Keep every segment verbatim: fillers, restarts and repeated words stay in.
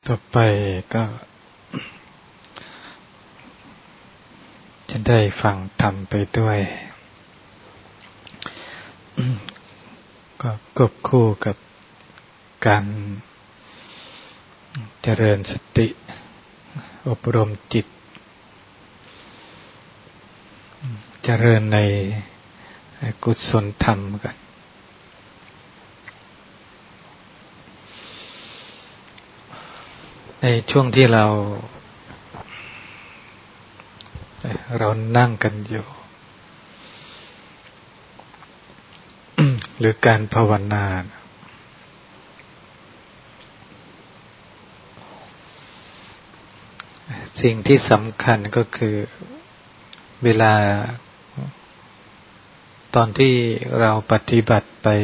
ต่อไปก็จะได้ฟังธรรมไปด้วยก็ควบคู่กับการเจริญสติอบรมจิตเจริญในกุศลธรรมกันในช่วงที่เราเรานั่งกันอยู่หรือการภาวนาสิ่งที่สำคัญก็คือเวลาตอนที่เราปฏิบัติไป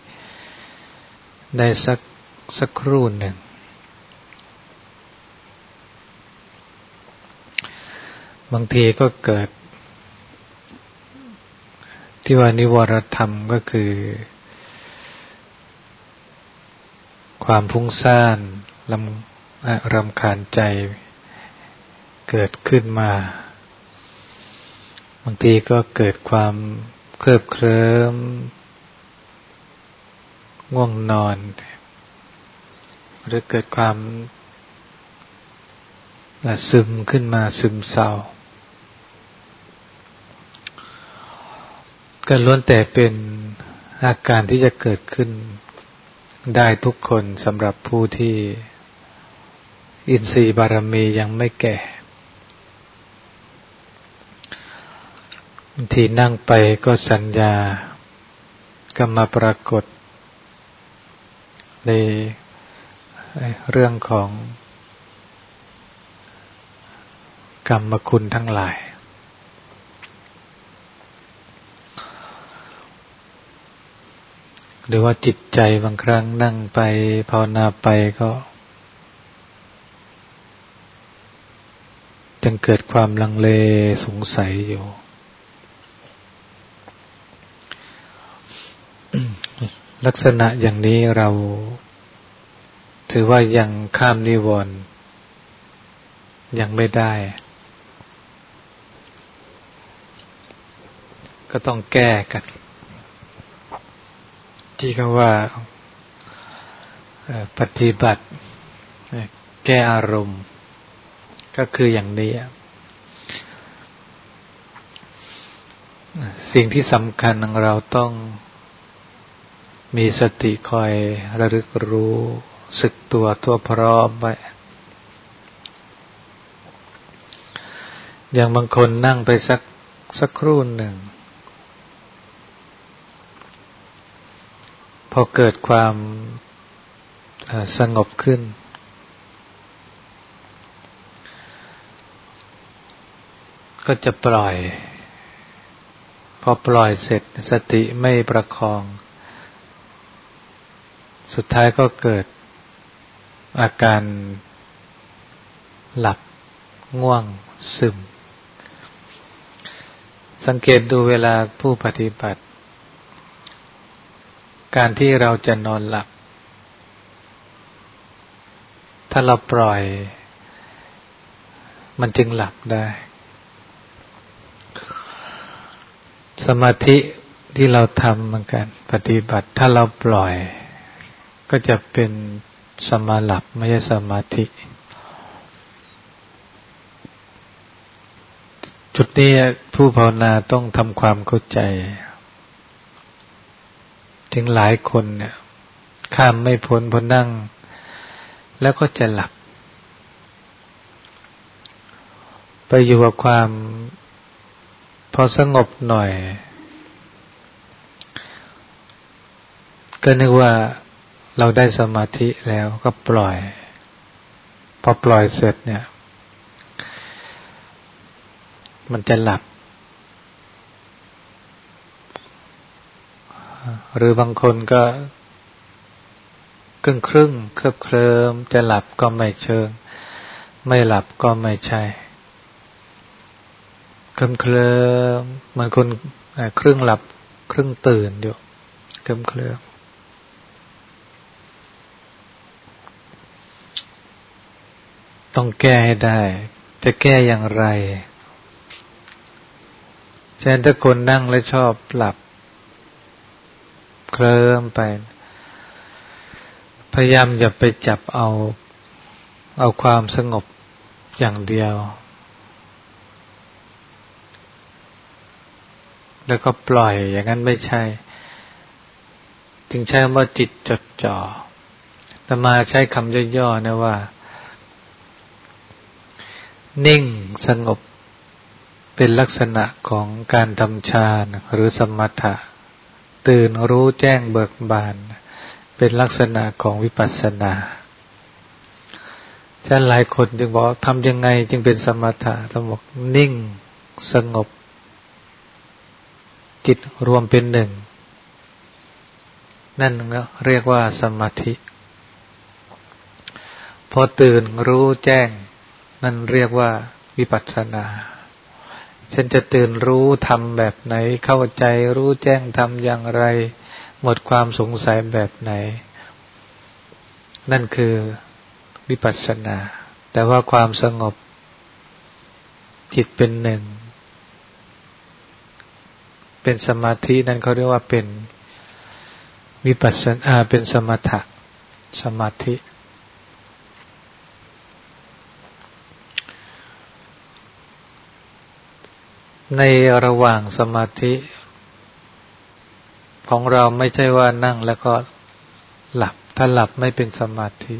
ได้สักสักครู่หนึ่งบางทีก็เกิดที่ว่านิวรธรรมก็คือความฟุ้งซ่านรำรำคาญใจเกิดขึ้นมาบางทีก็เกิดความเคลิบเคลิ้มง่วงนอนหรือเกิดความซึมขึ้นมาซึมเศร้าก็ล้วนแต่เป็นอาการที่จะเกิดขึ้นได้ทุกคนสำหรับผู้ที่อินทรีย์บารมียังไม่แก่บางทีนั่งไปก็สัญญาก็มาปรากฏในเรื่องของกรรมคุณทั้งหลายหรือว่าจิตใจบางครั้งนั่งไปภาวนาไปก็จึงเกิดความลังเลสงสัยอยู่ ลักษณะอย่างนี้เราถือว่ายังข้ามนิวรณ์ยังไม่ได้ก็ต้องแก้กันที่คำว่าปฏิบัติแก้อารมณ์ก็คืออย่างนี้สิ่งที่สำคัญของเราต้องมีสติคอยระลึกรู้สึกตัวทั่วพร้อมไว้อย่างบางคนนั่งไปสักสักครู่หนึ่งพอเกิดความสงบขึ้นก็จะปล่อยพอปล่อยเสร็จสติไม่ประคองสุดท้ายก็เกิดอาการหลับง่วงซึมสังเกตดูเวลาผู้ปฏิบัติการที่เราจะนอนหลับถ้าเราปล่อยมันจึงหลับได้สมาธิที่เราทำเหมือนกันปฏิบัติถ้าเราปล่อยก็จะเป็นสมาหลับไม่ใช่สมาธิจุดนี้ผู้ภาวนาต้องทำความเข้าใจถึงหลายคนเนี่ยข้ามไม่พ้นพอนั่งแล้วก็จะหลับไปอยู่กับความพอสงบหน่อยก็นึกว่าเราได้สมาธิแล้วก็ปล่อยพอปล่อยเสร็จเนี่ยมันจะหลับหรือบางคนก็ครึ่งครึ่งเคลิบเคลิ้มจะหลับก็ไม่เชิงไม่หลับก็ไม่ใช่เคลิ้มเคลิ้มเหมือนคนครึ่งหลับครึ่งตื่นอยู่เคลิ้มเคลิ้มต้องแก้ให้ได้จะแก้อย่างไรฉะนั้นถ้าคนนั่งแล้วชอบหลับเคลิ้มไปพยายามอย่าไปจับเอาเอาความสงบอย่างเดียวแล้วก็ปล่อยอย่างนั้นไม่ใช่จึงใช้คำว่าจิตจดจ่ออาตมาใช้คำย่อๆนะว่านิ่งสงบเป็นลักษณะของการทำฌานหรือสมถะตื่นรู้แจ้งเบิกบานเป็นลักษณะของวิปัสสนาฉะนั้นหลายคนจึงบอกทำยังไงจึงเป็นสมถะต้องบอกนิ่งสงบจิตรวมเป็นหนึ่งนั่นเรียกว่าสมาธิพอตื่นรู้แจ้งนั่นเรียกว่าวิปัสสนาฉันจะตื่นรู้ทำแบบไหนเข้าใจรู้แจ้งทำอย่างไรหมดความสงสัยแบบไหนนั่นคือวิปัสสนาแต่ว่าความสงบจิตเป็นหนึ่งเป็นสมาธินั่นเขาเรียกว่าเป็นวิปัสสนาเป็นสมถะสมาธิในระหว่างสมาธิของเราไม่ใช่ว่านั่งแล้วก็หลับถ้าหลับไม่เป็นสมาธิ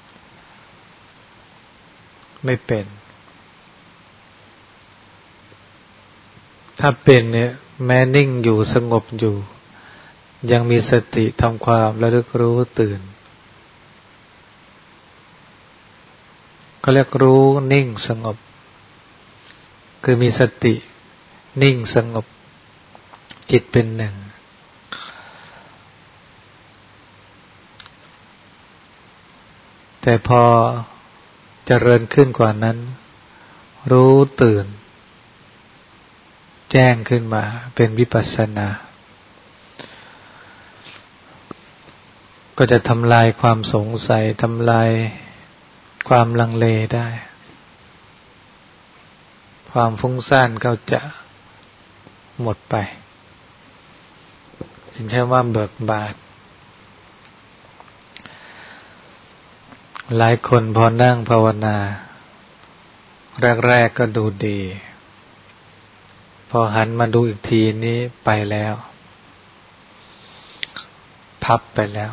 ไม่เป็นถ้าเป็นเนี่ยแม้นิ่งอยู่สงบอยู่ยังมีสติทำความระลึกรู้ตื่นก็เรียกรู้นิ่งสงบคือมีสตินิ่งสงบจิตเป็นหนึ่งแต่พอเจริญขึ้นกว่านั้นรู้ตื่นแจ้งขึ้นมาเป็นวิปัสสนาก็จะทำลายความสงสัยทำลายความลังเลได้ความฟุ้งซ่านก็จะหมดไปจึงใช้ว่าเบิกบานหลายคนพอนั่งภาวนาแรกๆก็ดูดีพอหันมาดูอีกทีนี้ไปแล้วพับไปแล้ว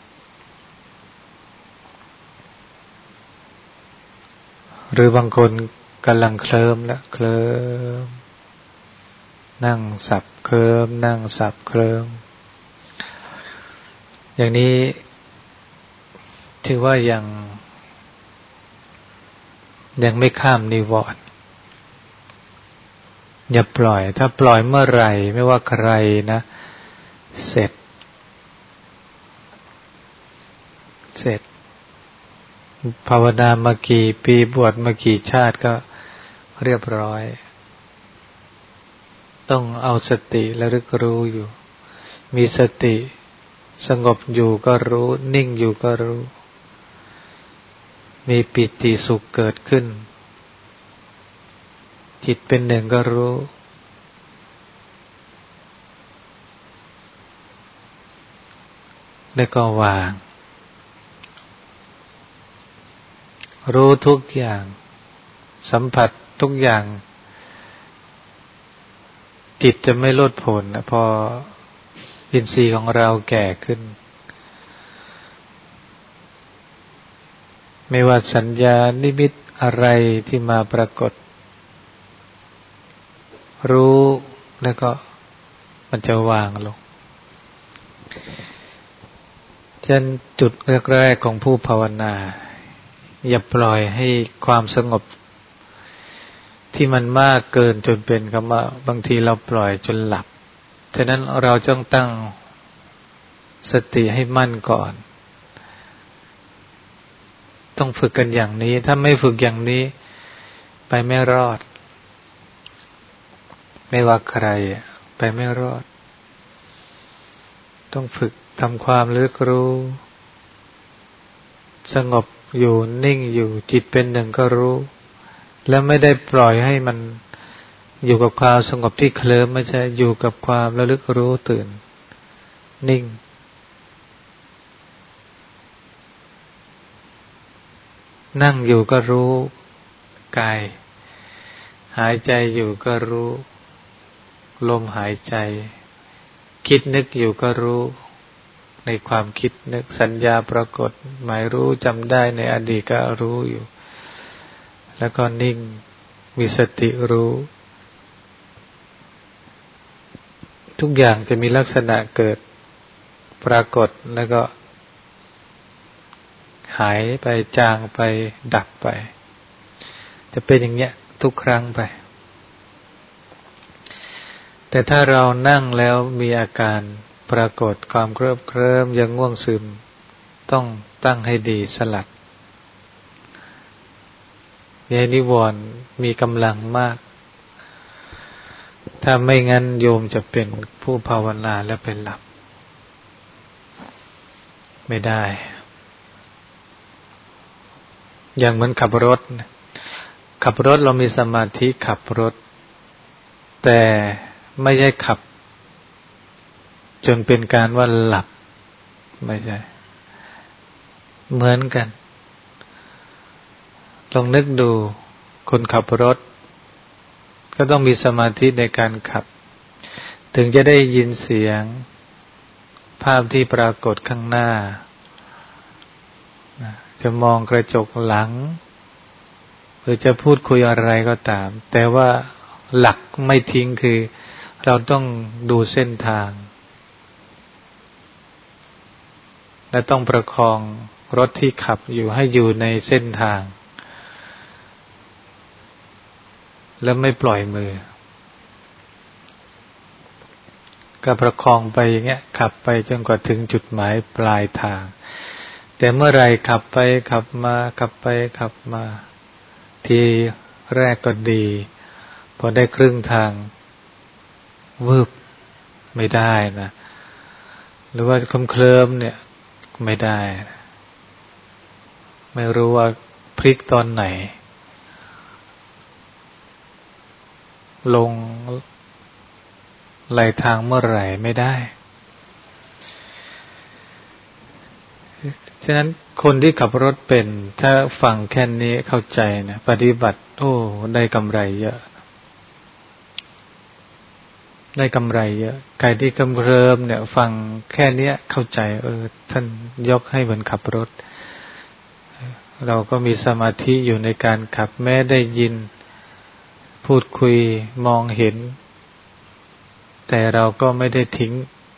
หรือบางคนกำลังเคลิ้มแล้วเคลิ้มนั่งสับเคลิ้มนั่งสับเคลิ้มอย่างนี้ถือว่ายังยังไม่ข้ามนิวรณ์อย่าปล่อยถ้าปล่อยเมื่อไหร่ไม่ว่าใครนะเสร็จเสร็จภาวนามากี่ปีบวชมากี่ชาติก็เรียบร้อยต้องเอาสติระลึกรู้อยู่มีสติสงบอยู่ก็รู้นิ่งอยู่ก็รู้มีปิติสุขเกิดขึ้นจิตเป็นหนึ่งก็รู้แล้วก็วางรู้ทุกอย่างสัมผัสทุกอย่างจิตจะไม่ลดผลนะพออินทรีย์ของเราแก่ขึ้นไม่ว่าสัญญานิมิตอะไรที่มาปรากฏรู้แล้วก็มันจะวางลงฉะนั้นจุดแรกๆของผู้ภาวนาอย่าปล่อยให้ความสงบที่มันมากเกินจนเป็นคำว่าบางทีเราปล่อยจนหลับฉะนั้นเราต้องตั้งสติให้มั่นก่อนต้องฝึกกันอย่างนี้ถ้าไม่ฝึกอย่างนี้ไปไม่รอดไม่ว่าใครไปไม่รอดต้องฝึกทำความระลึกรู้สงบอยู่นิ่งอยู่จิตเป็นหนึ่งก็รู้แล้วไม่ได้ปล่อยให้มันอยู่กับความสงบที่เคลิ้มไม่ใช่อยู่กับความระลึกรู้ตื่นนิ่งนั่งอยู่ก็รู้กายหายใจอยู่ก็รู้ลมหายใจคิดนึกอยู่ก็รู้ในความคิดนึกสัญญาปรากฏหมายรู้จำได้ในอดีตก็รู้อยู่แล้วก็นิ่งมีสติรู้ทุกอย่างจะมีลักษณะเกิดปรากฏแล้วก็หายไปจางไปดับไปจะเป็นอย่างเงี้ยทุกครั้งไปแต่ถ้าเรานั่งแล้วมีอาการปรากฏความเคลิ้มเคลิ้มยังง่วงซึมต้องตั้งให้ดีสลัดอย่าให้นิวรณ์มีกำลังมากถ้าไม่งั้นโยมจะเป็นผู้ภาวนาแล้วเป็นหลับไม่ได้อย่างเหมือนขับรถขับรถเรามีสมาธิขับรถแต่ไม่ใช่ขับจนเป็นการว่าหลับไม่ใช่เหมือนกันลองนึกดูคนขับรถก็ต้องมีสมาธิในการขับถึงจะได้ยินเสียงภาพที่ปรากฏข้างหน้าจะมองกระจกหลังหรือจะพูดคุยอะไรก็ตามแต่ว่าหลักไม่ทิ้งคือเราต้องดูเส้นทางและต้องประคองรถที่ขับอยู่ให้อยู่ในเส้นทางแล้วไม่ปล่อยมือก็ประคองไปอย่างเงี้ยขับไปจนกว่าถึงจุดหมายปลายทางแต่เมื่อไรขับไปขับมาขับไปขับมาทีแรกก็ดีพอได้ครึ่งทางวืบไม่ได้นะหรือว่าเคลิ้มๆเนี่ยไม่ได้ไม่รู้ว่าพลิกตอนไหนลงไหลทางเมื่อไหร่ไม่ได้ฉะนั้นคนที่ขับรถเป็นถ้าฟังแค่นี้เข้าใจนะปฏิบัติโอ้ได้กำไรเยอะได้กำไรเยอะใครที่กำเริมเนี่ยฟังแค่นี้เข้าใจเออท่านยกให้เหมือนขับรถเราก็มีสมาธิอยู่ในการขับแม้ได้ยินพูดคุยมองเห็นแต่เราก็ไม่ได้ทิ้ง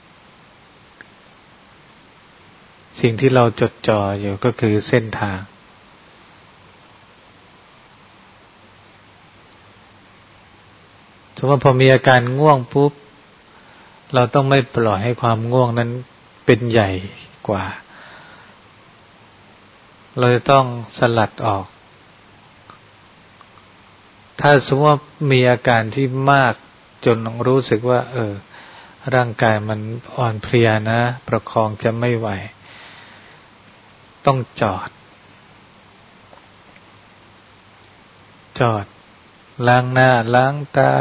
สิ่งที่เราจดจ่ออยู่ก็คือเส้นทางสมมติพอมีอาการง่วงปุ๊บเราต้องไม่ปล่อยให้ความง่วงนั้นเป็นใหญ่กว่าเราจะต้องสลัดออกถ้าสมมติว่ามีอาการที่มากจนรู้สึกว่าเออร่างกายมันอ่อนเพลียนะประคองจะไม่ไหวต้องจอดจอดล้างหน้าล้างตา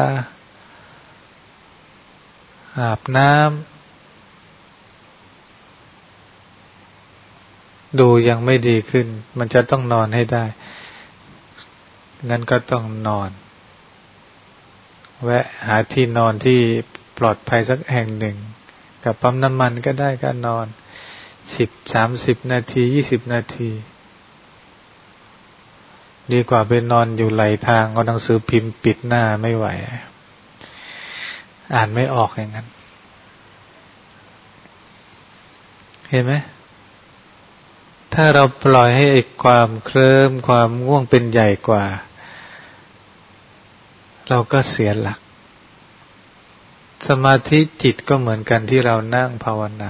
อาบน้ำดูยังไม่ดีขึ้นมันจะต้องนอนให้ได้งั้นก็ต้องนอนแวะหาที่นอนที่ปลอดภัยสักแห่งหนึ่งกับปั๊มน้ำมันก็ได้ก็นอนสิบ สามสิบนาทียี่สิบนาทีดีกว่าไปนอนอยู่ไหลทางเอาหนังสือพิมพ์ปิดหน้าไม่ไหวอ่านไม่ออกอย่างนั้นเห็นไหมถ้าเราปล่อยให้ไอ้ความเคลิ้มความง่วงเป็นใหญ่กว่าเราก็เสียหลักสมาธิจิตก็เหมือนกันที่เรานั่งภาวนา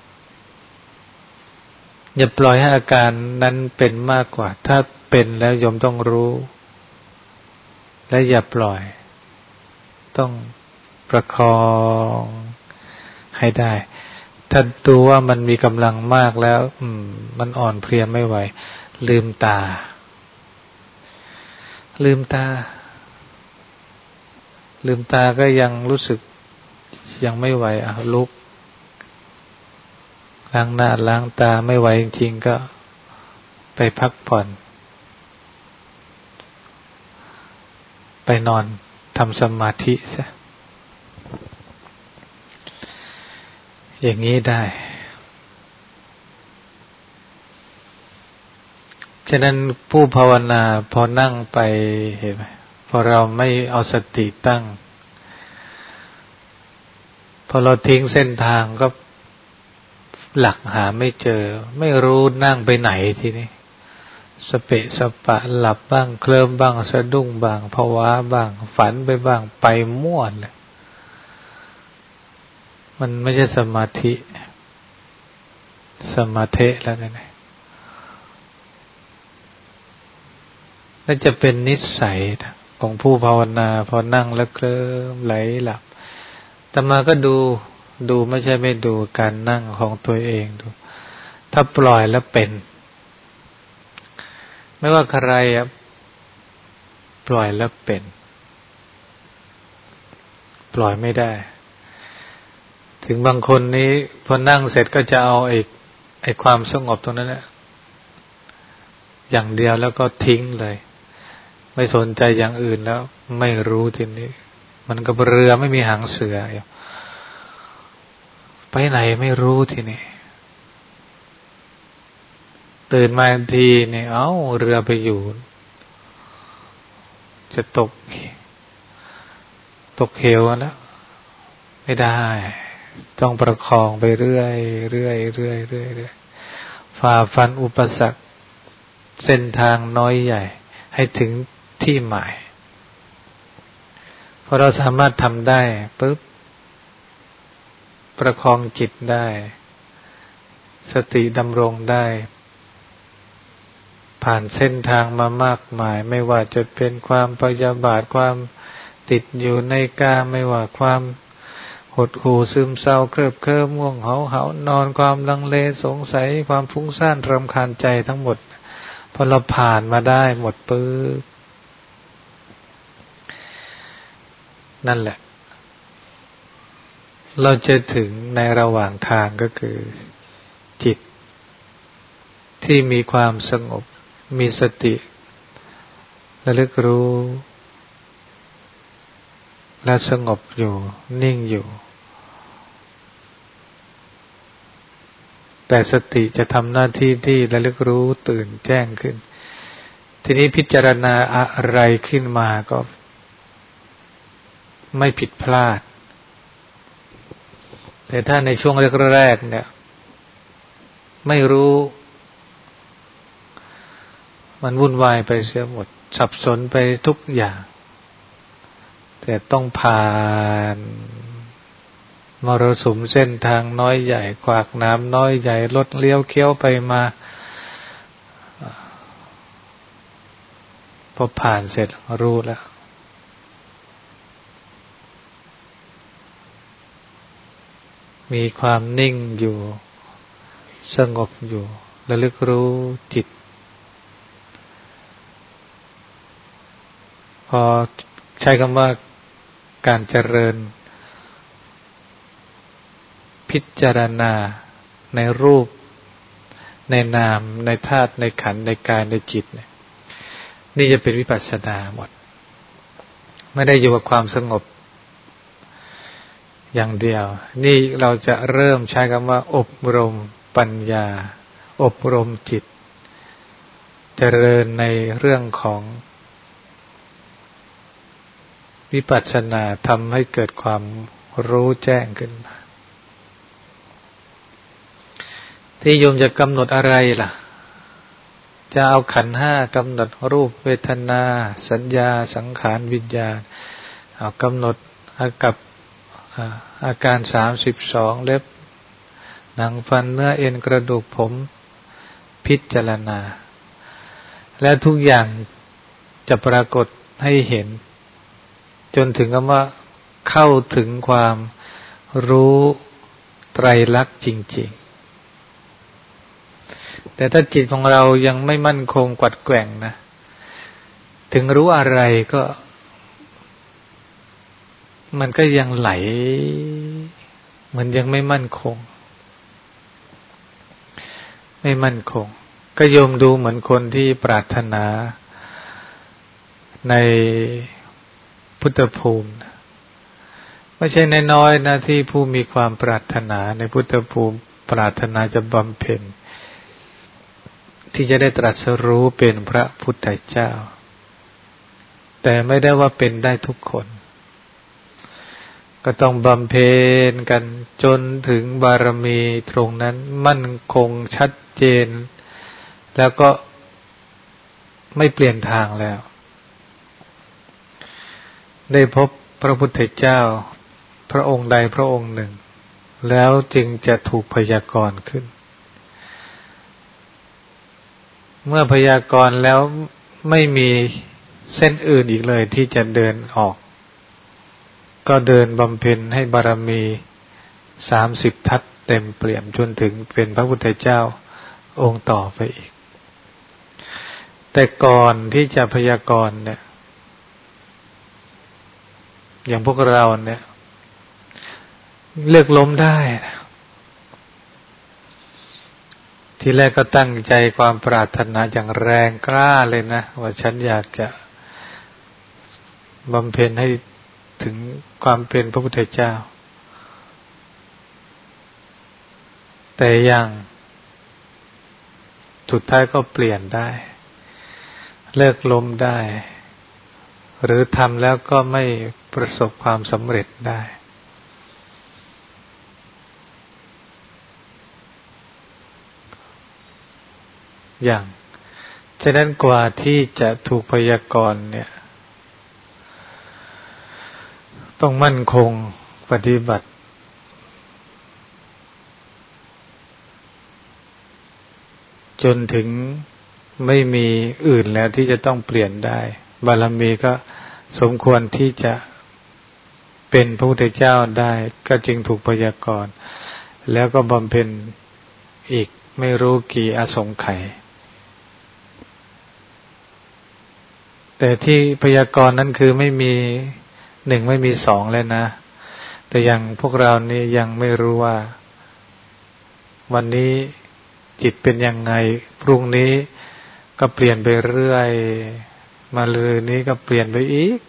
อย่าปล่อยให้อาการนั้นเป็นมากกว่าถ้าเป็นแล้วโยมต้องรู้และอย่าปล่อยต้องประคองให้ได้ถ้าดูว่ามันมีกำลังมากแล้วอืมมันอ่อนเพลียไม่ไหวลืมตาลืมตาลืมตาก็ยังรู้สึกยังไม่ไหวอ่ะลุกล้างหน้าล้างตาไม่ไหวจริงๆก็ไปพักผ่อนไปนอนทำสมาธิซะอย่างนี้ได้ฉะนั้นผู้ภาวนาพอนั่งไปเห็นไหมพอเราไม่เอาสติตั้งพอเราทิ้งเส้นทางก็หลักหาไม่เจอไม่รู้นั่งไปไหนทีนี้สเปะสปะหลับบ้างเคลิ้มบ้างสะดุ้งบ้างภาวะบ้างฝันไปบ้างไปมั่วเลยมันไม่ใช่สมาธิสมาธิแล้วไงน่าจะเป็นนิสัยของผู้ภาวนาพอนั่งแล้วเคลิ้มไหลหลับแต่มาก็ดูดูไม่ใช่ไม่ดูการนั่งของตัวเองดูถ้าปล่อยแล้วเป็นไม่ว่าใครอะปล่อยแล้วเป็นปล่อยไม่ได้ถึงบางคนนี้พอนั่งเสร็จก็จะเอาไอ้ไอ้ความสงบตรงนั้นแหละอย่างเดียวแล้วก็ทิ้งเลยไม่สนใจอย่างอื่นแล้วไม่รู้ทีนี้มันก็เรือไม่มีหางเสือไปไหนไม่รู้ทีนี้ตื่นมาทันทีเนี่ยเอ้าเรือไปอยู่จะตกตกเหวแล้วไม่ได้ต้องประคองไปเรื่อยเรื่อยเรื่อยเรื่อยเรื่อยฝ่าฟันอุปสรรคเส้นทางน้อยใหญ่ให้ถึงที่หมายพอเราสามารถทำได้ปุ๊บประคองจิตได้สติดำรงได้ผ่านเส้นทางมามากมายไม่ว่าจะเป็นความพยาบาทความติดอยู่ในกามไม่ว่าความหดหู่ซึมเศร้าเคลิบเคลิ้มง่วงเหาเหานอนความลังเลสงสัยความฟุ้งซ่านรำคาญใจทั้งหมดพอเราผ่านมาได้หมดปุ๊บนั่นแหละเราจะถึงในระหว่างทางก็คือจิตที่มีความสงบมีสติระลึกรู้และสงบอยู่นิ่งอยู่แต่สติจะทำหน้าที่ที่ระลึกรู้ตื่นแจ้งขึ้นทีนี้พิจารณาอะไรขึ้นมาก็ไม่ผิดพลาดแต่ถ้าในช่วงแรกๆเนี่ยไม่รู้มันวุ่นวายไปเสียหมดสับสนไปทุกอย่างแต่ต้องผ่านมรสุมเส้นทางน้อยใหญ่ขวากน้ำน้อยใหญ่รถเลี้ยวเคี้ยวไปมาพอผ่านเสร็จรู้แล้วมีความนิ่งอยู่สงบอยู่ระลึกรู้จิตพอใช้คำว่าการเจริญพิจารณาในรูปในนามในธาตุในขันธ์ในกายในจิตเนี่ยนี่จะเป็นวิปัสสนาหมดไม่ได้อยู่กับความสงบอย่างเดียวนี่เราจะเริ่มใช้คำว่าอบรมปัญญาอบรมจิตเจริญในเรื่องของวิปัสสนาทำให้เกิดความรู้แจ้งขึ้นมาที่โยมจะกำหนดอะไรล่ะจะเอาขันธ์ห้ากำหนดรูปเวทนาสัญญาสังขารวิญญาณเอากำหนดอากับอาการสามสิบสองเล็บหนังฟันเนื้อเอ็นกระดูกผมพิจารณาและทุกอย่างจะปรากฏให้เห็นจนถึงคำว่าเข้าถึงความรู้ไตรลักษณ์จริงๆแต่ถ้าจิตของเรายังไม่มั่นคงกวัดแกว่งนะถึงรู้อะไรก็มันก็ยังไหลมันยังไม่มั่นคงไม่มั่นคงก็โยมดูเหมือนคนที่ปรารถนาในพุทธภูมิไม่ใช่น้อยๆนะที่ผู้มีความปรารถนาในพุทธภูมิปรารถนาจะบำเพ็ญที่จะได้ตรัสรู้เป็นพระพุทธเจ้าแต่ไม่ได้ว่าเป็นได้ทุกคนก็ต้องบำเพ็ญกันจนถึงบารมีตรงนั้นมั่นคงชัดเจนแล้วก็ไม่เปลี่ยนทางแล้วได้พบพระพุทธเจ้าพระองค์ใดพระองค์หนึ่งแล้วจึงจะถูกพยากรณ์ขึ้นเมื่อพยากรณ์แล้วไม่มีเส้นอื่นอีกเลยที่จะเดินออกก็เดินบำเพ็ญให้บารมีสามสิบทัศเต็มเปี่ยมจนถึงเป็นพระพุทธเจ้าองค์ต่อไปอีกแต่ก่อนที่จะพยากรณ์เนี่ยอย่างพวกเราเนี่ยเลือกล้มได้ทีแรกก็ตั้งใจความปรารถนาอย่างแรงกล้าเลยนะว่าฉันอยากจะบำเพ็ญให้ถึงความเป็นพระพุทธเจ้าแต่ยังสุดท้ายก็เปลี่ยนได้เลิกล้มได้หรือทำแล้วก็ไม่ประสบความสำเร็จได้อย่างฉะนั้นกว่าที่จะถูกพยากรณ์เนี่ยต้องมั่นคงปฏิบัติจนถึงไม่มีอื่นแล้วที่จะต้องเปลี่ยนได้บารมีก็สมควรที่จะเป็นพระพุทธเจ้าได้ก็จึงถูกพยากรณ์แล้วก็บำเพ็ญอีกไม่รู้กี่อสงไขยแต่ที่พยากรณ์นั้นคือไม่มีหนึ่งไม่มีสองเลยนะแต่ยังพวกเรานี่ยังไม่รู้ว่าวันนี้จิตเป็นยังไงพรุ่งนี้ก็เปลี่ยนไปเรื่อยมาเลยนี้ก็เปลี่ยนไปอีก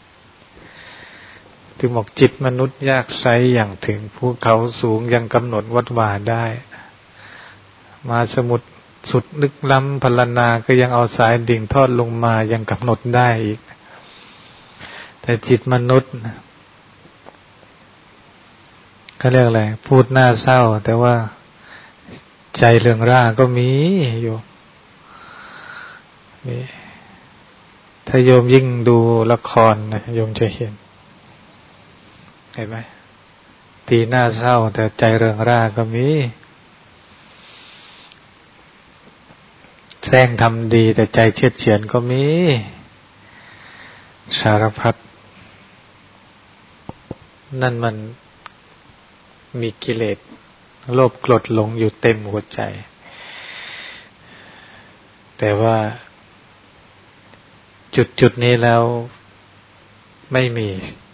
ถึงบอกจิตมนุษย์ยากไซอย่างถึงภูเขาสูงยังกำหนดวัดวาได้มาสมุทรสุดลึกล้ำพรรณนาก็ยังเอาสายดิ่งทอดลงมายังกำหนดได้อีกแต่จิตมนุษย์เขาเรียกอะไรพูดน่าเศร้าแต่ว่าใจเรื่องร่าก็มีอยู่มีถ้าโยมยิ่งดูละครนะโยมจะเห็นเห็นไหมตีหน้าเศร้าแต่ใจเรื่องร่าก็มีแสร้งทำดีแต่ใจเฉียดเฉียนก็มีสารพัดนั่นมันมีกิเลสโลภโกรธหลงอยู่เต็มหัวใจแต่ว่าจุดจุดนี้แล้วไม่มี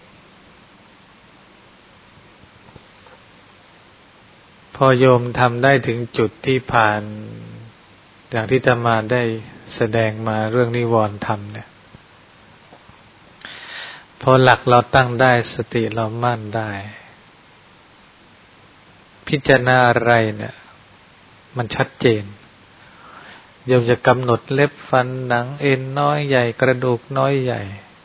พอโยมทำได้ถึงจุดที่ผ่านอย่างที่อาตมาได้แสดงมาเรื่องนิวรณ์ธรรมเนี่ยพอหลักเราตั้งได้สติเรามั่นได้พิจารณาอะไรเนี่ยมันชัดเจนโยมจะกำหนดเล็บฟันหนังเอ็นน้อยใหญ่กระดูกน้อยใหญ่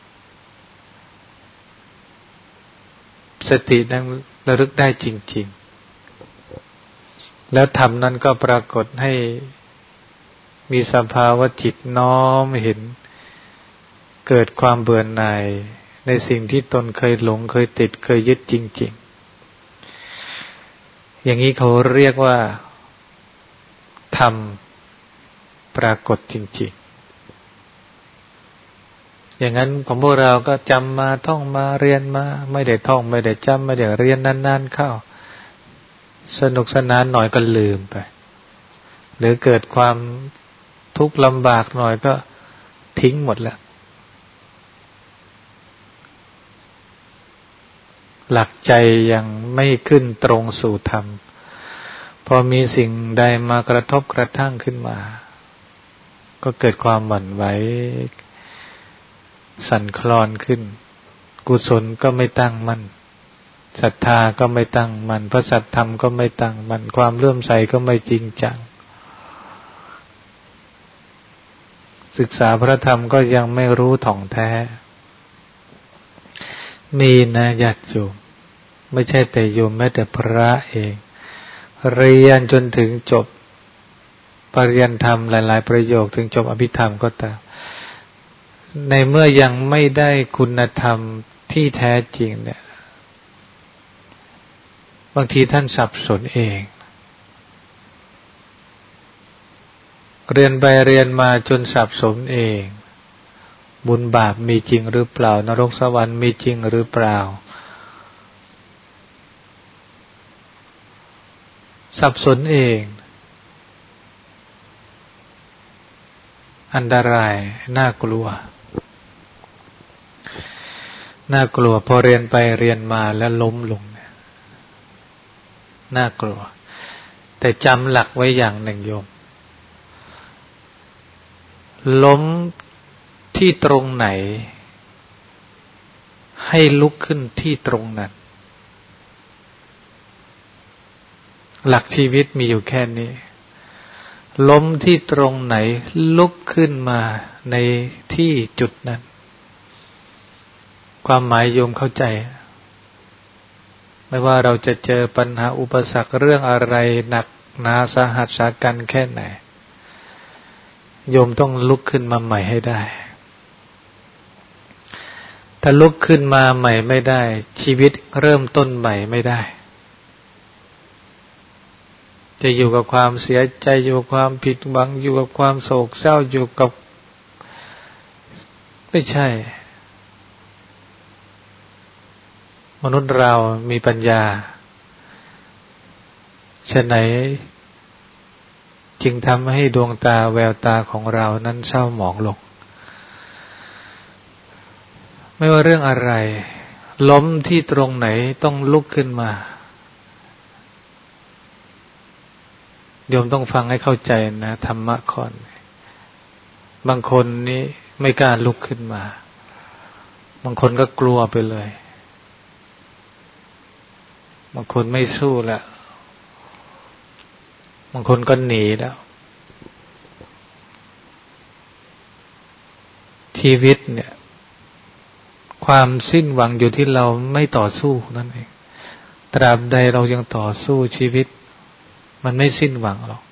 สตินั้นระลึกได้จริงๆแล้วธรรมนั้นก็ปรากฏให้มีสภาวะจิตน้อมเห็นเกิดความเบื่อหน่ายในสิ่งที่ตนเคยหลงเคยติดเคยยึดจริงๆอย่างนี้เขาเรียกว่าธรรมปรากฏจริงๆอย่างนั้นของพวกเราก็จำมาท่องมาเรียนมาไม่ได้ท่องไม่ได้จำไม่ได้เรียนนานๆเข้าสนุกสนานหน่อยก็ลืมไปหรือเกิดความทุกข์ลำบากหน่อยก็ทิ้งหมดแล้วหลักใจยังไม่ขึ้นตรงสู่ธรรมพอมีสิ่งใดมากระทบกระทั่งขึ้นมาก็เกิดความหวั่นไหวสั่นคลอนขึ้นกุศลก็ไม่ตั้งมั่นศรัทธาก็ไม่ตั้งมั่นพระสัทธรรมก็ไม่ตั้งมั่นความเลื่อมใสก็ไม่จริงจังศึกษาพระธรรมก็ยังไม่รู้ถ่องแท้มีนะญาติโยมไม่ใช่แต่โยมแม้แต่พระเองเรียนจนถึงจบปริยัติธรรมหลายๆประโยคถึงจบอภิธรรมก็ตามในเมื่อยังไม่ได้คุณธรรมที่แท้จริงเนี่ยบางทีท่านสับสนเองเรียนไปเรียนมาจนสับสนเองบุญบาปมีจริงหรือเปล่านรกสวรรค์มีจริงหรือเปล่าสับสนเองอันตรายน่ากลัวน่ากลัวพอเรียนไปเรียนมาแล้วล้มลงน่ากลัวแต่จำหลักไว้อย่างหนึ่งโยมล้มที่ตรงไหนให้ลุกขึ้นที่ตรงนั้นหลักชีวิตมีอยู่แค่นี้ล้มที่ตรงไหนลุกขึ้นมาในที่จุดนั้นความหมายโยมเข้าใจไม่ว่าเราจะเจอปัญหาอุปสรรคเรื่องอะไรหนักหนาสาหัสสากันแค่ไหนโยมต้องลุกขึ้นมาใหม่ให้ได้ถ้าลุกขึ้นมาใหม่ไม่ได้ชีวิตเริ่มต้นใหม่ไม่ได้จะอยู่กับความเสียใจอยู่กับความผิดหวังอยู่กับความโศกเศร้าอยู่กับไม่ใช่มนุษย์เรามีปัญญาฉะไหนจึงทำให้ดวงตาแววตาของเรานั้นเศร้าหมองลงไม่ว่าเรื่องอะไรล้มที่ตรงไหนต้องลุกขึ้นมาโยมต้องฟังให้เข้าใจนะธรรมะข้อนี้บางคนนี้ไม่กล้าลุกขึ้นมาบางคนก็กลัวไปเลยบางคนไม่สู้แล้วบางคนก็หนีแล้วชีวิตเนี่ยความสิ้นหวังอยู่ที่เราไม่ต่อสู้นั่นเองตราบใดเรายังต่อสู้ชีวิตมันไม่สิ้นหวังหรอก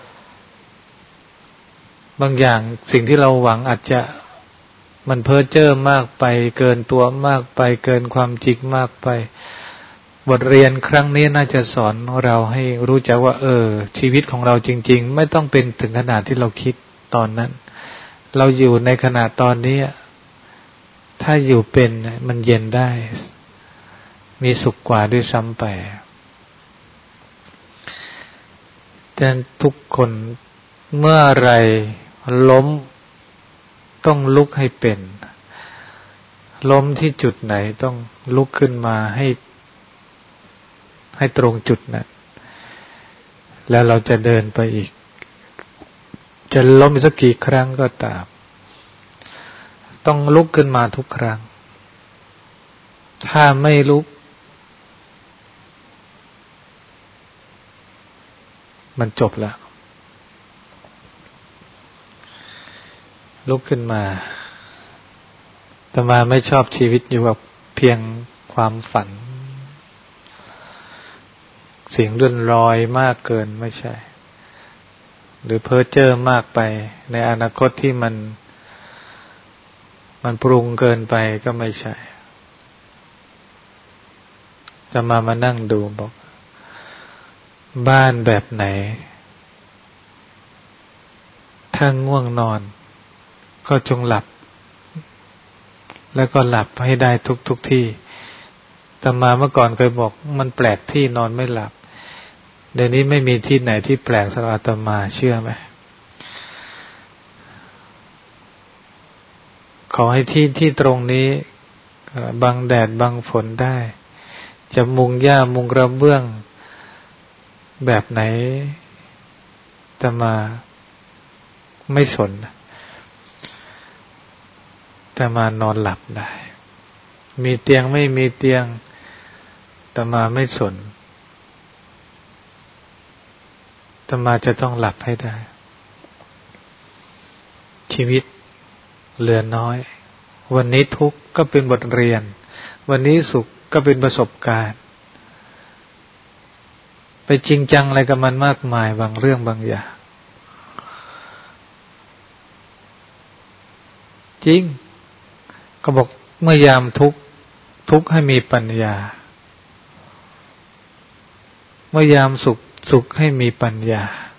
บางอย่างสิ่งที่เราหวังอาจจะมันเพ้อเจ้อมากไปเกินตัวมากไปเกินความจริงมากไปบทเรียนครั้งนี้น่าจะสอนเราให้รู้จักว่าเออชีวิตของเราจริงๆไม่ต้องเป็นถึงขนาดที่เราคิดตอนนั้นเราอยู่ในขณะตอนนี้ถ้าอยู่เป็นมันเย็นได้มีสุขกว่าด้วยซ้ำไปแต่ทุกคนเมื่อไรล้มต้องลุกให้เป็นล้มที่จุดไหนต้องลุกขึ้นมาให้ให้ตรงจุดนั้นแล้วเราจะเดินไปอีกจะล้มอีกสักกี่ครั้งก็ตามต้องลุกขึ้นมาทุกครั้งถ้าไม่ลุกมันจบแล้วลุกขึ้นมาแต่มาไม่ชอบชีวิตอยู่กับเพียงความฝันเสียงเลื่อนลอยมากเกินไม่ใช่หรือเพ้อเจ้อมากไปในอนาคตที่มันมันปรุงเกินไปก็ไม่ใช่จะมามานั่งดูบอกบ้านแบบไหนถ้าง่วงนอนก็จงหลับแล้วก็หลับให้ได้ทุกทุกที่แต่มาเมื่อก่อนเคยบอกมันแปลกที่นอนไม่หลับเดี๋ยวนี้ไม่มีที่ไหนที่แปลกสำหรับอาตมาเชื่อไหมขอให้ที่ที่ตรงนี้บังแดดบังฝนได้จะมุงหญ้ามุงกระเบื้องแบบไหนอาตมาไม่สนอาตมานอนหลับได้มีเตียงไม่มีเตียงอาตมาไม่สนอาตมาจะต้องหลับให้ได้ชีวิตเหลือน้อยวันนี้ทุกข์ก็เป็นบทเรียนวันนี้สุขก็เป็นประสบการณ์ไปจริงจังอะไรกับมันมากมายบางเรื่องบางอย่างจริงก็บอกเมื่อยามทุกข์ทุกข์ให้มีปัญญาเมื่อยามสุขสุขให้มีปัญญา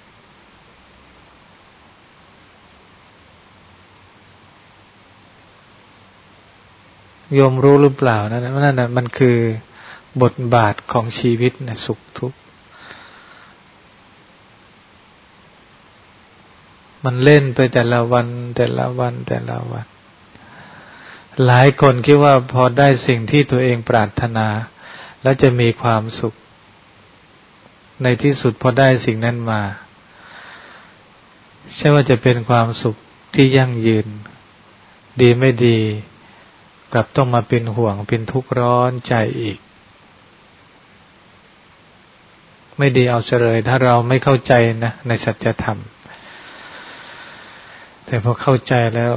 โยมรู้หรือเปล่านั่นนั่นน่ะมันคือบทบาทของชีวิตนะสุขทุกข์มันเล่นไปแต่ละวันแต่ละวันแต่ละวันหลายคนคิดว่าพอได้สิ่งที่ตัวเองปรารถนาแล้วจะมีความสุขในที่สุดพอได้สิ่งนั้นมาใช่ว่าจะเป็นความสุขที่ยั่งยืนดีไม่ดีกลับต้องมาเป็นห่วงเป็นทุกข์ร้อนใจอีกไม่ดีเอาเฉลยถ้าเราไม่เข้าใจนะในสัจธรรมแต่พอเข้าใจแล้ว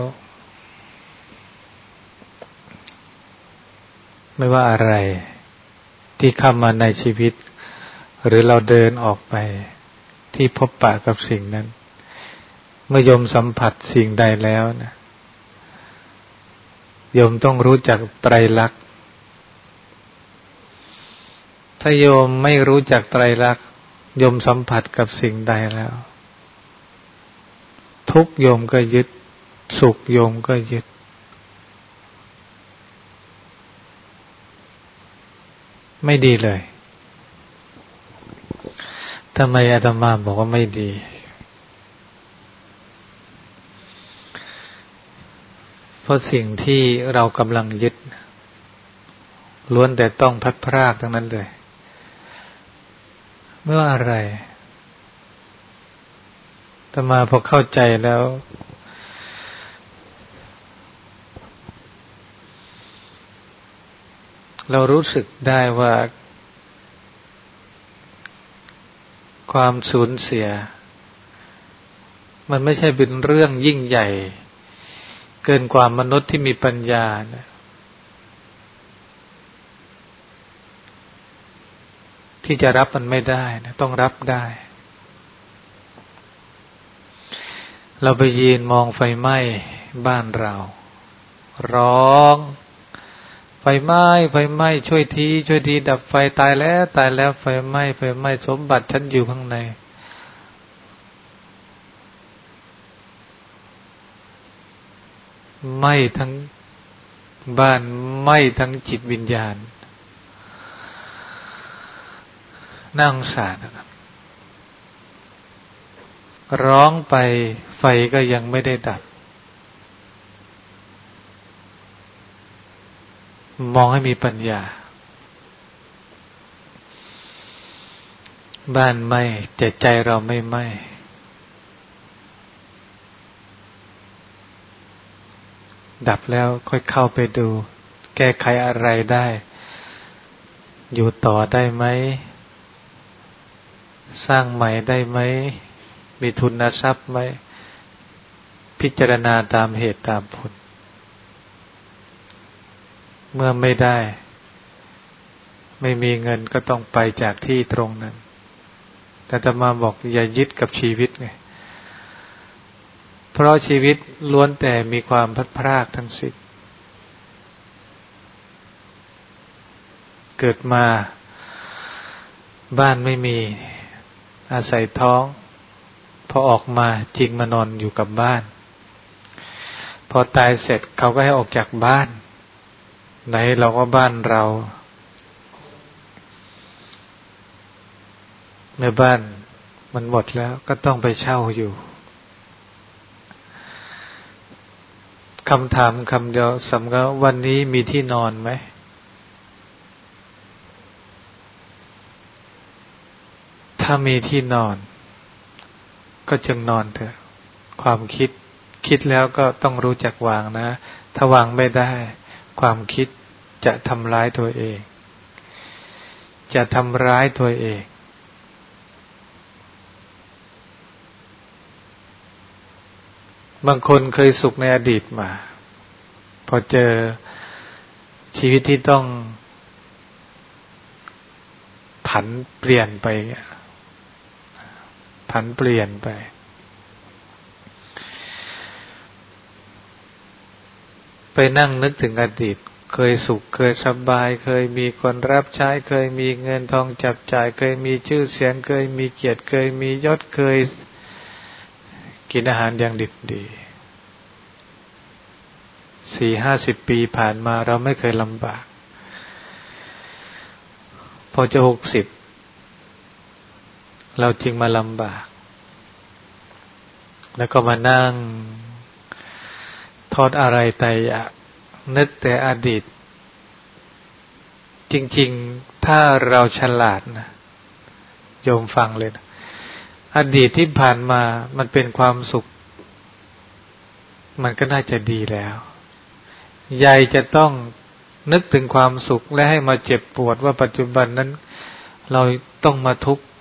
ไม่ว่าอะไรที่เข้ามาในชีวิตหรือเราเดินออกไปที่พบปะกับสิ่งนั้นเมื่อโยมสัมผัสสิ่งใดแล้วนะโยมต้องรู้จักไตรลักษณ์ถ้าโยมไม่รู้จักไตรลักษณ์โยมสัมผัสกับสิ่งใดแล้วทุกข์โยมก็ยึดสุขโยมก็ยึดไม่ดีเลยทำไมอาตมาบอกว่าไม่ดีเพราะสิ่งที่เรากำลังยึดล้วนแต่ต้องพลัดพรากทั้งนั้นเลยไม่ว่าอะไรอาตมาพอเข้าใจแล้วเรารู้สึกได้ว่าความสูญเสียมันไม่ใช่เป็นเรื่องยิ่งใหญ่เกินกว่ามนุษย์ที่มีปัญญานะที่จะรับมันไม่ได้นะต้องรับได้เราไปยืนมองไฟไหม้บ้านเราร้องไฟไหม้ไฟไหม้ช่วยทีช่วยทีดับไฟตายแล้วตายแล้วไฟไหม้ไฟไหม้สมบัติฉันอยู่ข้างในไหม้ทั้งบ้านไหม้ทั้งจิตวิญญาณน่าสงสารนะร้องไปไฟก็ยังไม่ได้ดับมองให้มีปัญญาบ้านไหม้แต่ใจเราไม่ไหม้ดับแล้วค่อยเข้าไปดูแก้ไขอะไรได้อยู่ต่อได้ไหมสร้างใหม่ได้ไหมมีทุนทรัพย์ไหมพิจารณาตามเหตุตามผลเมื่อไม่ได้ไม่มีเงินก็ต้องไปจากที่ตรงนั้นแต่อาตมาบอกอย่ายึดกับชีวิตไงเพราะชีวิตล้วนแต่มีความพลัดพรากทั้งสิ้นเกิดมาบ้านไม่มีอาศัยท้องพอออกมาจริงมานอนอยู่กับบ้านพอตายเสร็จเขาก็ให้ออกจากบ้านไหนเราก็บ้านเราในบ้านมันหมดแล้วก็ต้องไปเช่าอยู่คำถามคำเดียวสำคัญวันนี้มีที่นอนไหมถ้ามีที่นอนก็จงนอนเถอะความคิดคิดแล้วก็ต้องรู้จักวางนะถ้าวางไม่ได้ความคิดจะทำร้ายตัวเองจะทำร้ายตัวเองบางคนเคยสุขในอดีตมาพอเจอชีวิตที่ต้องผันเปลี่ยนไปผันเปลี่ยนไปไปนั่งนึกถึงอดีตเคยสุขเคยสบายเคยมีคนรับใช้เคยมีเงินทองจับจ่ายเคยมีชื่อเสียงเคยมีเกียรติเคยมียศเคยกินอาหารอย่างดิบดีสี่ห้าสิบปีผ่านมาเราไม่เคยลำบากพอจะหกสิบเราจึงมาลำบากแล้วก็มานั่งทอดอะไรไตอยากนึกแต่อดีตจริงๆถ้าเราฉลาดนะโยมฟังเลยนะอดีตที่ผ่านมามันเป็นความสุขมันก็น่าจะดีแล้วยายจะต้องนึกถึงความสุขและให้มาเจ็บปวดว่าปัจจุบันนั้นเราต้องมาทุกข์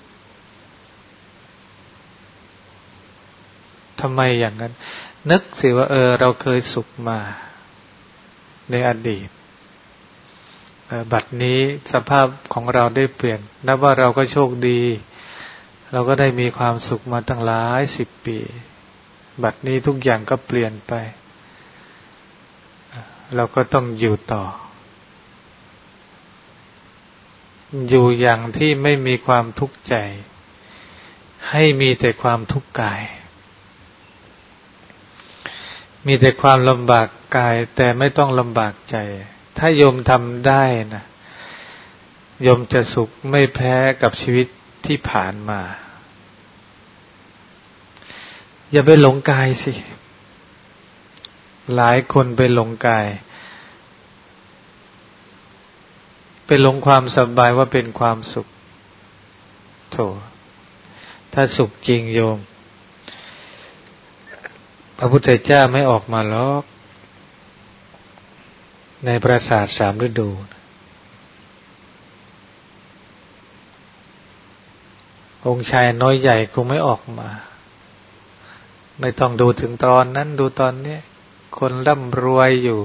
ทำไมอย่างนั้นนึกสิว่าเออเราเคยสุขมาในอดีตบัดนี้สภาพของเราได้เปลี่ยนนับว่าเราก็โชคดีเราก็ได้มีความสุขมาตั้งหลายสิบปีบัดนี้ทุกอย่างก็เปลี่ยนไปเราก็ต้องอยู่ต่ออยู่อย่างที่ไม่มีความทุกข์ใจให้มีแต่ความทุกข์กายมีแต่ความลำบากกายแต่ไม่ต้องลำบากใจถ้าโยมทำได้นะโยมจะสุขไม่แพ้กับชีวิตที่ผ่านมาอย่าไปหลงกายสิหลายคนไปหลงกายไปหลงความสบายว่าเป็นความสุขโธ่ถ้าสุขจริงโยมพระพุทธเจ้าไม่ออกมาหรอกในปราสาทสามฤดูองค์ชายน้อยใหญ่คงไม่ออกมาไม่ต้องดูถึงตอนนั้นดูตอนนี้คนร่ำรวยอยู่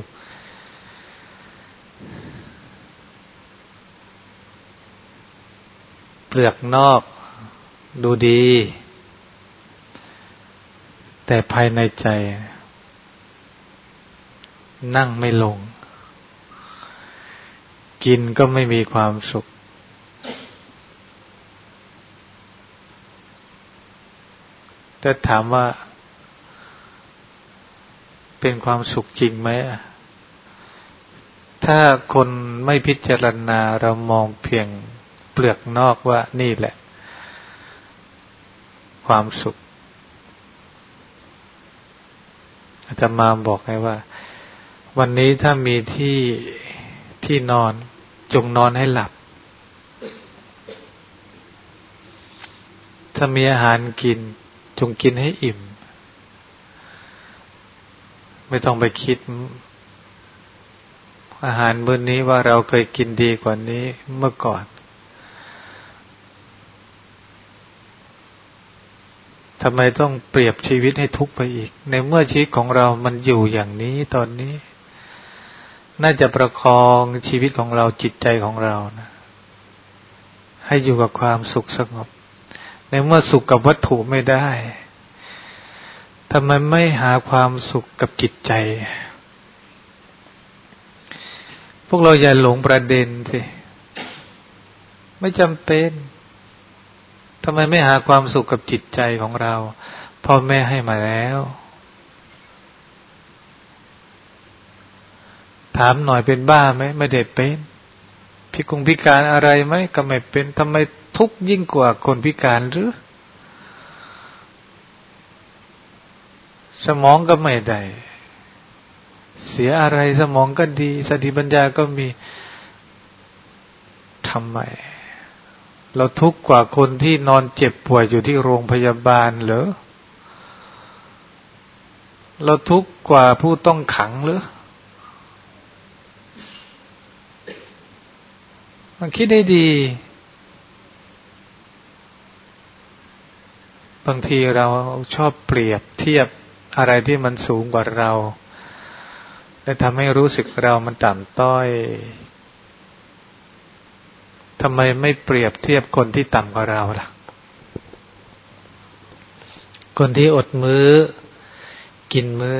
เปลือกนอกดูดีแต่ภายในใจนั่งไม่ลงกินก็ไม่มีความสุขแต่ถามว่าเป็นความสุขจริงไหมถ้าคนไม่พิจารณาเรามองเพียงเปลือกนอกว่านี่แหละความสุขอาตมาบอกให้ว่าวันนี้ถ้ามีที่ที่นอนจงนอนให้หลับถ้ามีอาหารกินจงกินให้อิ่มไม่ต้องไปคิดอาหารมื้อนี้ว่าเราเคยกินดีกว่านี้เมื่อก่อนทำไมต้องเปรียบชีวิตให้ทุกข์ไปอีกในเมื่อชีวิตของเรามันอยู่อย่างนี้ตอนนี้น่าจะประคองชีวิตของเราจิตใจของเรานะให้อยู่กับความสุขสงบในเมื่อสุขกับวัตถุไม่ได้ทำไมไม่หาความสุขกับจิตใจพวกเราอย่าหลงประเด็นสิไม่จำเป็นทำไมไม่หาความสุขกับจิตใจของเราพ่อแม่ให้มาแล้วถามหน่อยเป็นบ้าไหมไม่ได้เป็นพิกงพิการอะไรไหมก็ไม่เป็นทำไมทุกข์ยิ่งกว่าคนพิการหรือสมองก็ไม่ได้เสียอะไรสมองก็ดีสติปัญญาก็มีทำไมเราทุกข์กว่าคนที่นอนเจ็บป่วยอยู่ที่โรงพยาบาลเหรอเราทุกข์กว่าผู้ต้องขังหรือมันคิดได้ดีบางทีเราชอบเปรียบเทียบอะไรที่มันสูงกว่าเราและทำให้รู้สึกเรามันต่ำต้อยทำไมไม่เปรียบเทียบคนที่ต่ำกว่าเราล่ะคนที่อดมื้อกินมื้อ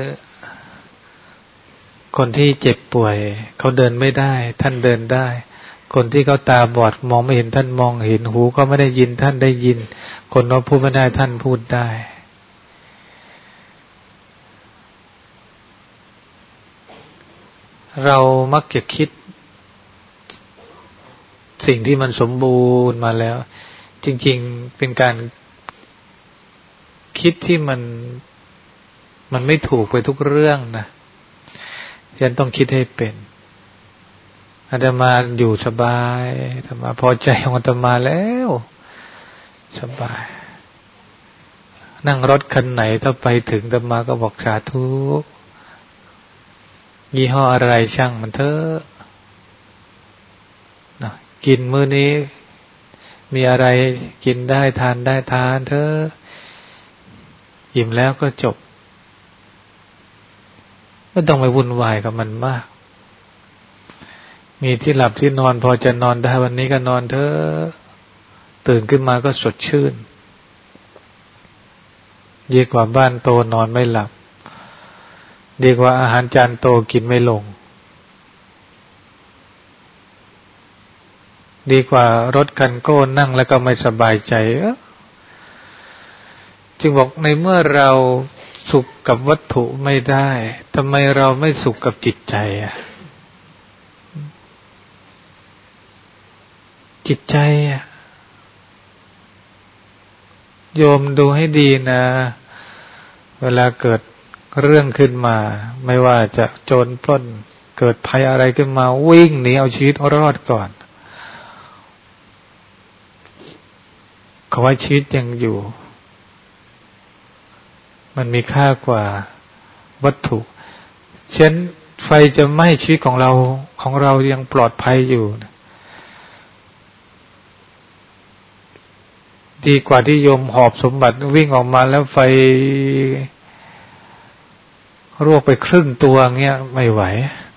คนที่เจ็บป่วยเขาเดินไม่ได้ท่านเดินได้คนที่เขาตาบอดมองไม่เห็นท่านมองเห็นหูก็ไม่ได้ยินท่านได้ยินคนเราพูดไม่ได้ท่านพูดได้เรามักจะคิดสิ่งที่มันสมบูรณ์มาแล้วจริงๆเป็นการคิดที่มันมันไม่ถูกไปทุกเรื่องนะยันต้องคิดให้เป็นอาตมาอยู่สบายอาตมาพอใจของอาตมาแล้วสบายนั่งรถคันไหนถ้าไปถึงอาตมาก็บอกสาธุยี่ห้ออะไรช่างมันเถอะนะกินมื้อนี้มีอะไรกินได้ทานได้ทานเถอะอิ่มแล้วก็จบไม่ต้องไปวุ่นวายกับมันมากมีที่หลับที่นอนพอจะนอนได้วันนี้ก็นอนเถอะตื่นขึ้นมาก็สดชื่นดีกว่าบ้านโตนอนไม่หลับดีกว่าอาหารจานโตกินไม่ลงดีกว่ารถคันโก้นั่งแล้วก็ไม่สบายใจจึงบอกในเมื่อเราสุขกับวัตถุไม่ได้ทำไมเราไม่สุขกับจิตใจอ่ะจิตใจอ่ะโยมดูให้ดีนะเวลาเกิดเรื่องขึ้นมาไม่ว่าจะโจรปล้นเกิดภัยอะไรขึ้นมาวิ่งหนีเอาชีวิตรอดก่อนขอให้ชีวิตยังอยู่มันมีค่ากว่าวัตถุเช่นไฟจะไหม้ชีวิตของเราของเรายังปลอดภัยอยู่ดีกว่าที่โยมหอบสมบัติวิ่งออกมาแล้วไฟรวกไปครึ่งตัวเงี้ยไม่ไหว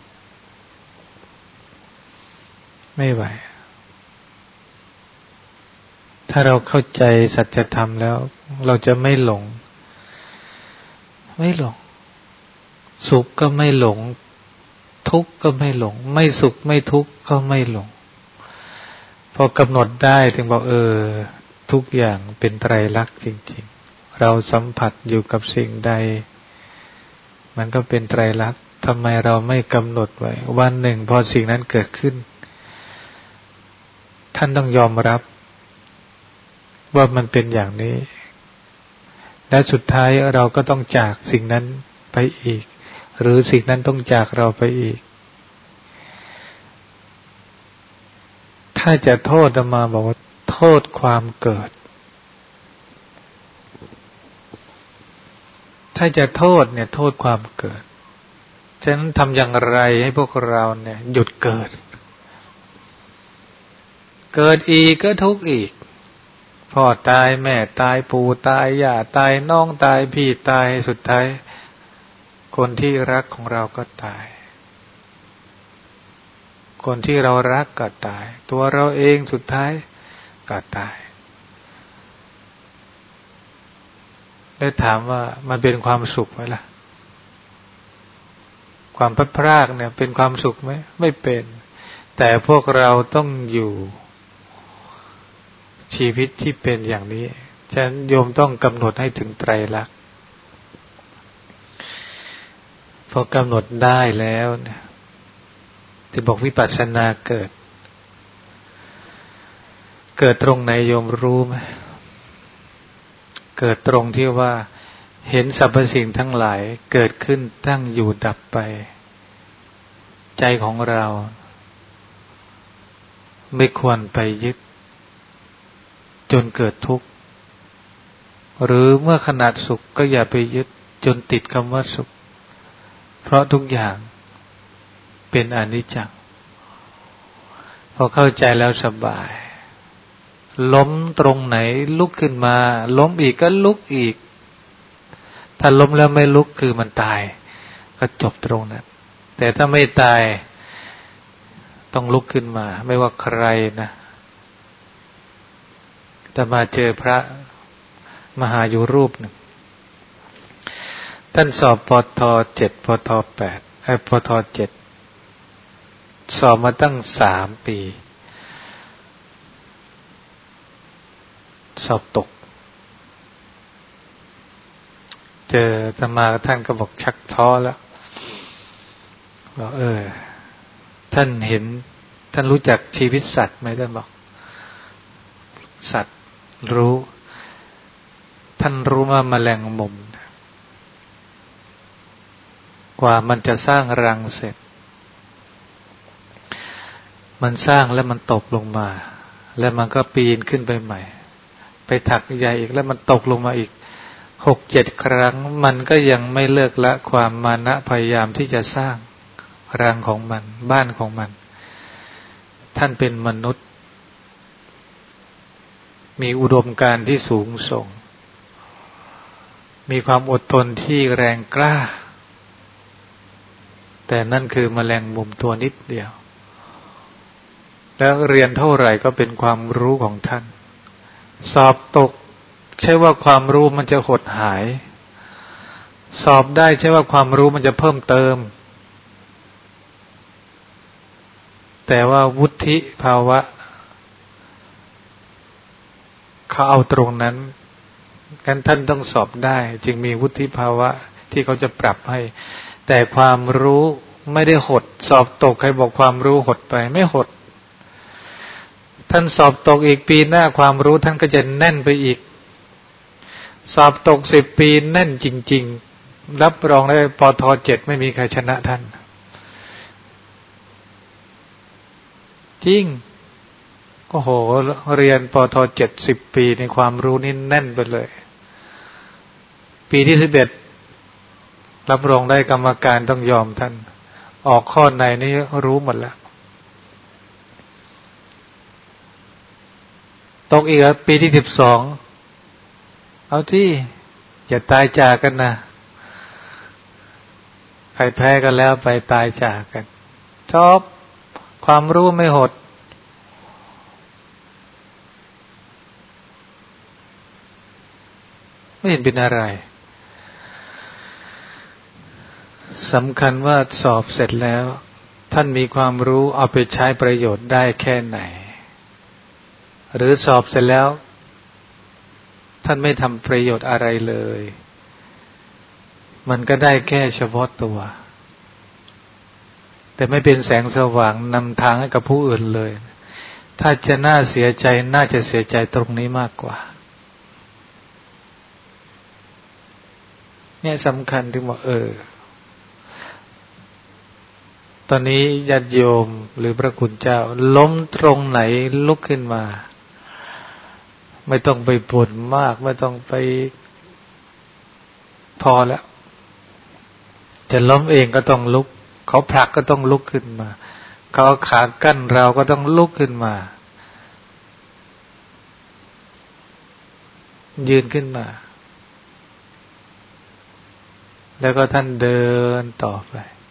ไม่ไหวถ้าเราเข้าใจสัจธรรมแล้วเราจะไม่หลงไม่หลงสุขก็ไม่หลงทุกข์ก็ไม่หลงไม่สุขไม่ทุกข์ก็ไม่หลงพอกำหนดได้ถึงบอกเออทุกอย่างเป็นไตรลักษณ์จริงๆเราสัมผัสอยู่กับสิ่งใดมันก็เป็นไตรลักษณ์ทำไมเราไม่กำหนดไว้วันหนึ่งพอสิ่งนั้นเกิดขึ้นท่านต้องยอมรับว่ามันเป็นอย่างนี้และสุดท้ายเราก็ต้องจากสิ่งนั้นไปอีกหรือสิ่งนั้นต้องจากเราไปอีกถ้าจะโทษอาตมาบอกว่าโทษความเกิดถ้าจะโทษเนี่ยโทษความเกิดฉะนั้นทำอย่างไรให้พวกเราเนี่ยหยุดเกิดเกิดอีกก็ทุกข์อีกพ่อตายแม่ตายปู่ตายย่าตายน้องตายพี่ตายสุดท้ายคนที่รักของเราก็ตายคนที่เรารักก็ตายตัวเราเองสุดท้ายก็ตายได้ถามว่ามันเป็นความสุขไหมล่ะความพลัดพรากเนี่ยเป็นความสุขไหมไม่เป็นแต่พวกเราต้องอยู่ชีวิตที่เป็นอย่างนี้ฉะนั้นโยมต้องกำหนดให้ถึงไตรลักษณ์พอกำหนดได้แล้วเนี่ยที่บอกวิปัสสนาเกิดเกิดตรงไหนโยมรู้ไหมเกิดตรงที่ว่าเห็นสรรพสิ่งทั้งหลายเกิดขึ้นตั้งอยู่ดับไปใจของเราไม่ควรไปยึดจนเกิดทุกข์หรือเมื่อขนาดสุขก็อย่าไปยึดจนติดคำว่าสุขเพราะทุกอย่างเป็นอนิจจังพอเข้าใจแล้วสบายล้มตรงไหนลุกขึ้นมาล้มอีกก็ลุกอีกถ้าล้มแล้วไม่ลุกคือมันตายก็จบตรงนั้นแต่ถ้าไม่ตายต้องลุกขึ้นมาไม่ว่าใครนะแต่มาเจอพระมหาอยู่รูปหนึ่งท่านสอบปทเจ็ดปทแปดไอ้ปทเจ็ดสอบมาตั้งสามปีสอบตกเจออาตมาท่านก็บอกชักท้อแล้วบอกเออท่านเห็นท่านรู้จักชีวิตสัตว์ไหมท่านบอกสัตว์รู้ท่านรู้ว่าแมลงมุมกว่ามันจะสร้างรังเสร็จมันสร้างแล้วมันตกลงมาแล้วมันก็ปีนขึ้นไปใหม่ไปถักใหญ่อีกแล้วมันตกลงมาอีกหกเจ็ดครั้งมันก็ยังไม่เลิกละความมานะพยายามที่จะสร้างรังของมันบ้านของมันท่านเป็นมนุษย์มีอุดมการณ์ที่สูงส่งมีความอดทนที่แรงกล้าแต่นั่นคือแมลงมุมตัวนิดเดียวแล้วเรียนเท่าไหร่ก็เป็นความรู้ของท่านสอบตกใช่ว่าความรู้มันจะหดหายสอบได้ใช่ว่าความรู้มันจะเพิ่มเติมแต่ว่าวุฒิภาวะเขาเอาตรงนั้นงั้นท่านต้องสอบได้จึงมีวุฒิภาวะที่เขาจะปรับให้แต่ความรู้ไม่ได้หดสอบตกใครบอกความรู้หดไปไม่หดท่านสอบตกอีกปีหน้าความรู้ท่านก็จะแน่นไปอีกสอบตกสิบปีแน่นจริงๆรับรองได้ปทเจ็ดไม่มีใครชนะท่านจริงโอ้โหเรียนปทเจ็ดสิบปีในความรู้นี่แน่นไปเลยปีที่สิบเอ็ดรับรองได้กรรมการต้องยอมท่านออกข้อไหนนี่รู้หมดแล้วตกอีกปีที่สิบสองเอาที่อย่าตายจากกันนะใครแพ้กันแล้วไปตายจากกันชอบความรู้ไม่หดไม่เห็นเป็นอะไรสำคัญว่าสอบเสร็จแล้วท่านมีความรู้เอาไปใช้ประโยชน์ได้แค่ไหนหรือสอบเสร็จแล้วท่านไม่ทำประโยชน์อะไรเลยมันก็ได้แค่เฉพาะตัวแต่ไม่เป็นแสงสว่างนำทางให้กับผู้อื่นเลยถ้าจะน่าเสียใจน่าจะเสียใจตรงนี้มากกว่าเนี่ยสำคัญที่ว่าเออตอนนี้ญาติโยมหรือพระคุณเจ้าล้มตรงไหนลุกขึ้นมาไม่ต้องไปบ่นมากไม่ต้องไปพอแล้วจะล้มเองก็ต้องลุกเขาผลักก็ต้องลุกขึ้นมาเขาขากั้นเราก็ต้องลุกขึ้นมายืนขึ้นมาแล้วก็ท่านเดินต่อไป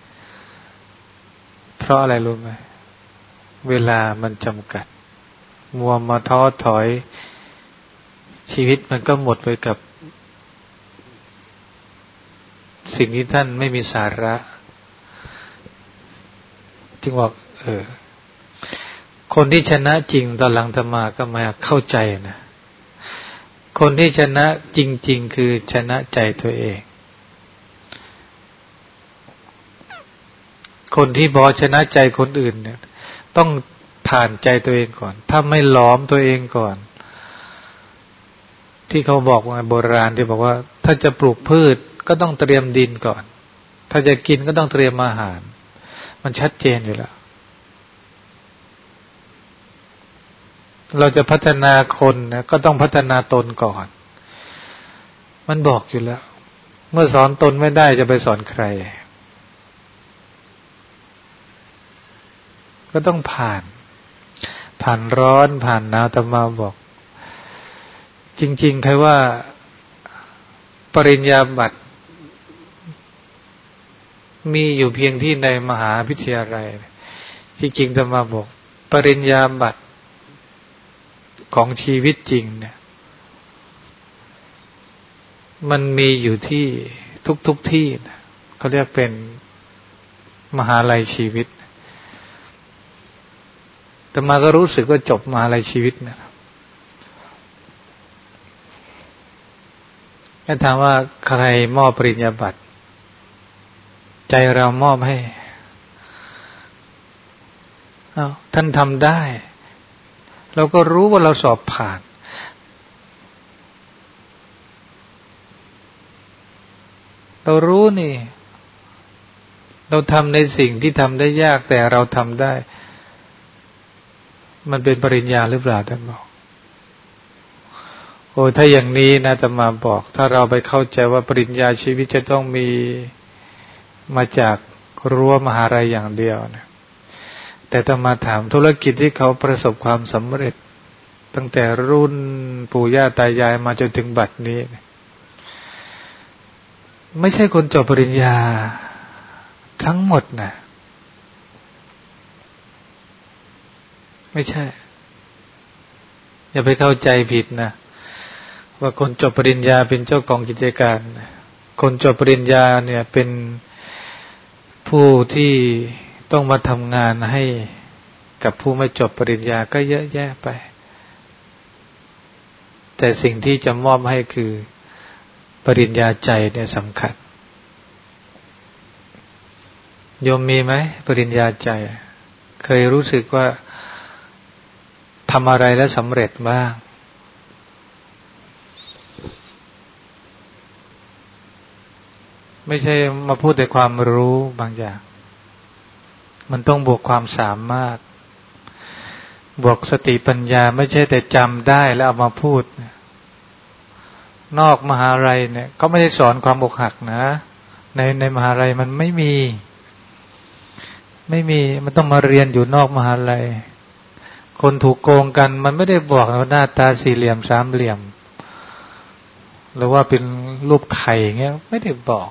เพราะอะไรรู้ไหมเวลามันจำกัดมัวมาท้อถอยชีวิตมันก็หมดไปกับสิ่งที่ท่านไม่มีสาระจึงบอกเออคนที่ชนะจริงตอนหลังธรรมาก็มาเข้าใจนะคนที่ชนะจริงๆคือชนะใจตัวเองคนที่บอกชนะใจคนอื่นเนี่ยต้องผ่านใจตัวเองก่อนถ้าไม่หลอมตัวเองก่อนที่เขาบอกว่าโบราณที่บอกว่าถ้าจะปลูกพืชก็ต้องเตรียมดินก่อนถ้าจะกินก็ต้องเตรียมอาหารมันชัดเจนอยู่แล้วเราจะพัฒนาคนนะก็ต้องพัฒนาตนก่อนมันบอกอยู่แล้วเมื่อสอนตนไม่ได้จะไปสอนใครก็ต้องผ่านผ่านร้อนผ่านหนาวแต่มาบอกจริงๆใครว่าปริญญาบัตรมีอยู่เพียงที่ในมหาวิทยาลัยจริงๆจะมาบอกปริญญาบัตรของชีวิตจริงเนี่ยมันมีอยู่ที่ทุกๆที่นะเขาเรียกเป็นมหาลัยชีวิตแต่มาก็รู้สึกว่าจบมหาลัยชีวิตนะถ้าถามว่าใครมอบปริญญาบัตรใจเรามอบให้อ้าวท่านทำได้เราก็รู้ว่าเราสอบผ่านเรารู้นี่เราทำในสิ่งที่ทำได้ยากแต่เราทำได้มันเป็นปริญญาหรือเปล่าท่านบอกโอ้ถ้าอย่างนี้นะจะมาบอกถ้าเราไปเข้าใจว่าปริญญาชีวิตจะต้องมีมาจากรั้วมหาลัยอย่างเดียวนะแต่ถ้ามาถามธุรกิจที่เขาประสบความสำเร็จตั้งแต่รุ่นปู่ย่าตายายมาจนถึงบัดนี้ไม่ใช่คนจบปริญญาทั้งหมดนะไม่ใช่อย่าไปเข้าใจผิดนะว่าคนจบปริญญาเป็นเจ้าของกิจการคนจบปริญญาเนี่ยเป็นผู้ที่ต้องมาทำงานให้กับผู้ไม่จบปริญญาก็เยอะแยะไปแต่สิ่งที่จะมอบให้คือปริญญาใจเนี่ยสำคัญโยมมีไหมปริญญาใจเคยรู้สึกว่าทำอะไรแล้วสำเร็จบ้างไม่ใช่มาพูดแต่ความรู้บางอย่างมันต้องบวกความสามารถบวกสติปัญญาไม่ใช่แต่จำได้แล้วเอามาพูดนอกมหาลัยเนี่ยก็ไม่ได้สอนความอกหักนะในในมหาลัยมันไม่มีไม่มีมันต้องมาเรียนอยู่นอกมหาลัยคนถูกโกงกันมันไม่ได้บอกว่าหน้าตาสี่เหลี่ยมสามเหลี่ยมหรือว่าเป็นรูปไข่เงี้ยไม่ได้บอก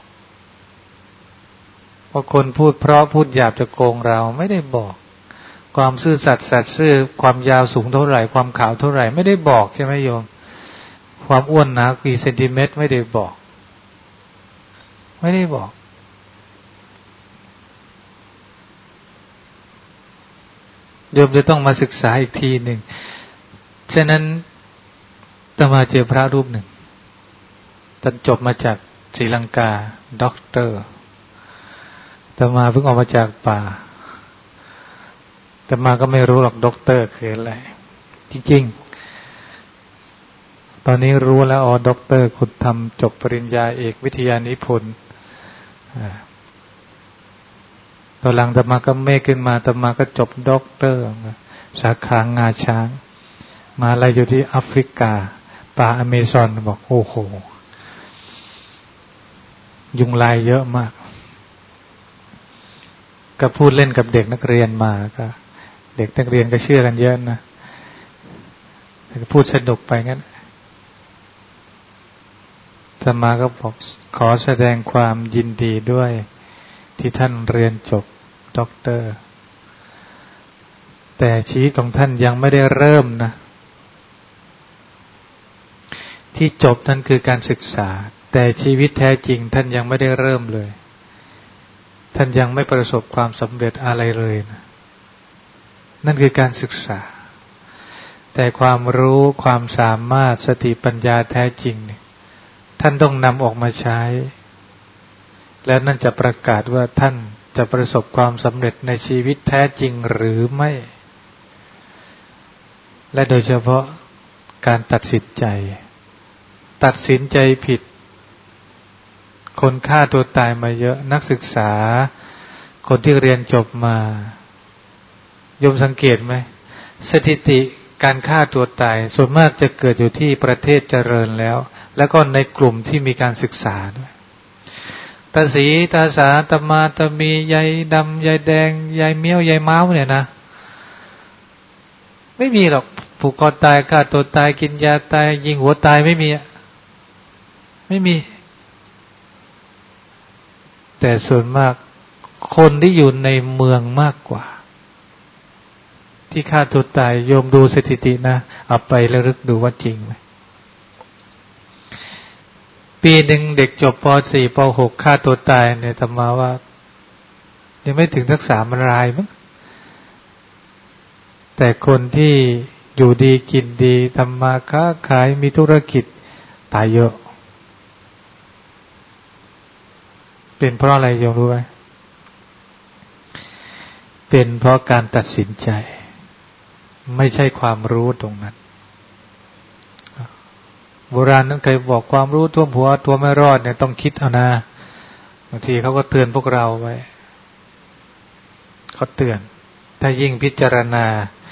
ว่าคนพูดเพราะพูดหยาบจะโกงเราไม่ได้บอกความซื่อสัตย์สัตย์ซื่อความยาวสูงเท่าไหร่ความขาวเท่าไหร่ไม่ได้บอกใช่ไหมโยมความอ้วนหนากี่เซนติเมตรไม่ได้บอกไม่ได้บอกโยมจะต้องมาศึกษาอีกทีหนึ่งฉะนั้นตมาเจอพระรูปหนึ่งท่านจบมาจากศรีลังกาด็อกเตอร์ตมาเพิ่งออกมาจากป่าตมาก็ไม่รู้หรอกด็อกเตอร์คืออะไรจริงๆตอนนี้รู้แล้วอ๋อด็อกเตอร์คุณทำจบปริญญาเอกวิทยานิพนธ์ตอนหลังตมาก็เมฆขึ้นมาตมาก็จบด็อกเตอร์สาขางาช้างมาอะไรอยู่ที่แอฟริกาป่าอเมซอนบอกโอ้โหยุงลายเยอะมากก็พูดเล่นกับเด็กนักเรียนมาก็เด็กนักเรียนก็เชื่อกันเยอะนะพูดสนุกไปงั้นอาตมาก็บอกขอแสดงความยินดีด้วยที่ท่านเรียนจบด็อกเตอร์แต่ชีวิตของท่านยังไม่ได้เริ่มนะที่จบนั่นคือการศึกษาแต่ชีวิตแท้จริงท่านยังไม่ได้เริ่มเลยท่านยังไม่ประสบความสำเร็จอะไรเลยนะนั่นคือการศึกษาแต่ความรู้ความสามารถสติปัญญาแท้จริงเนี่ยท่านต้องนำออกมาใช้แล้วนั่นจะประกาศว่าท่านจะประสบความสำเร็จในชีวิตแท้จริงหรือไม่และโดยเฉพาะการตัดสินใจตัดสินใจผิดคนฆ่าตัวตายมาเยอะนักศึกษาคนที่เรียนจบมาโยมสังเกตไหมสถิติการฆ่าตัวตายส่วนมากจะเกิดอยู่ที่ประเทศเจริญแล้วแล้วก็ในกลุ่มที่มีการศึกษาด้วยตาสีตาสาตามาตามียายดำยายแดงยายเมี้ยวยายเม้าเนี่ยนะไม่มีหรอกผูกคอตายฆ่าตัวตายกินยาตายยิงหัวตายไม่มีไม่มีแต่ส่วนมากคนที่อยู่ในเมืองมากกว่าที่ฆ่าตัวตายโยมดูสถิตินะเอาไปแล้วลึกดูว่าจริงไหมปีหนึ่งเด็กจบป สี่ ป หกฆ่าตัวตายเนี่ยธรรมาว่ายังไม่ถึงสักสามรายมั้งแต่คนที่อยู่ดีกินดีทำมาค้าขายมีธุรกิจตายเยอะเป็นเพราะอะไรโยมรู้ไหมเป็นเพราะการตัดสินใจไม่ใช่ความรู้ตรงนั้นโบราณนั้นเคยบอกความรู้ท่วมหัวตัวไม่รอดเนี่ยต้องคิดเอานะบางทีเขาก็เตือนพวกเราไว้เขาเตือนถ้ายิ่งพิจารณา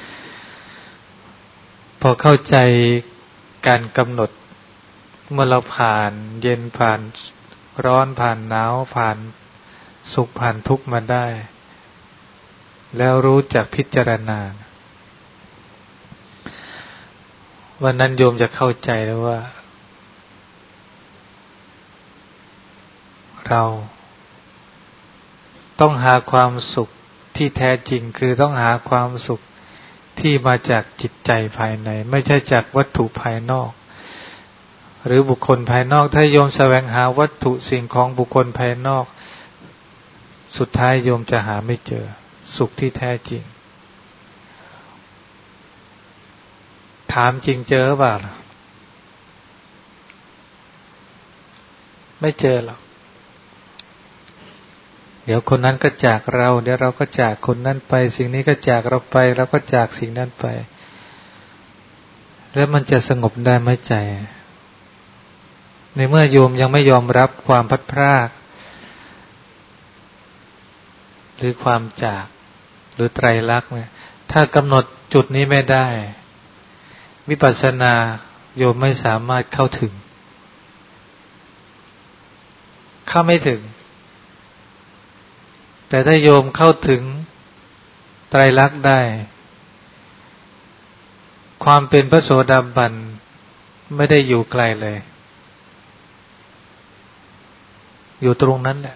พอเข้าใจการกำหนดเมื่อเราผ่านเย็นผ่านร้อนผ่านหนาวผ่านสุขผ่านทุกข์มาได้แล้วรู้จักพิจารณาวันนั้นโยมจะเข้าใจแล้วว่าเราต้องหาความสุขที่แท้จริงคือต้องหาความสุขที่มาจากจิตใจภายในไม่ใช่จากวัตถุภายนอกหรือบุคคลภายนอกถ้าโยมแสวงหาวัตถุสิ่งของบุคคลภายนอกสุดท้ายโยมจะหาไม่เจอสุขที่แท้จริงถามจริงเจอเปล่าไม่เจอหรอกเดี๋ยวคนนั้นก็จากเราเดี๋ยวเราก็จากคนนั้นไปสิ่งนี้ก็จากเราไปเราก็จากสิ่งนั้นไปแล้วมันจะสงบได้ไหมใจในเมื่อโยมยังไม่ยอมรับความพัดพรากหรือความจากหรือไตรลักษณ์เนี่ยถ้ากำหนดจุดนี้ไม่ได้วิปัสสนาโยมไม่สามารถเข้าถึงเข้าไม่ถึงแต่ถ้าโยมเข้าถึงไตรลักษณ์ได้ความเป็นพระโสดาบันไม่ได้อยู่ไกลเลยอยู่ตรงนั้นแหละ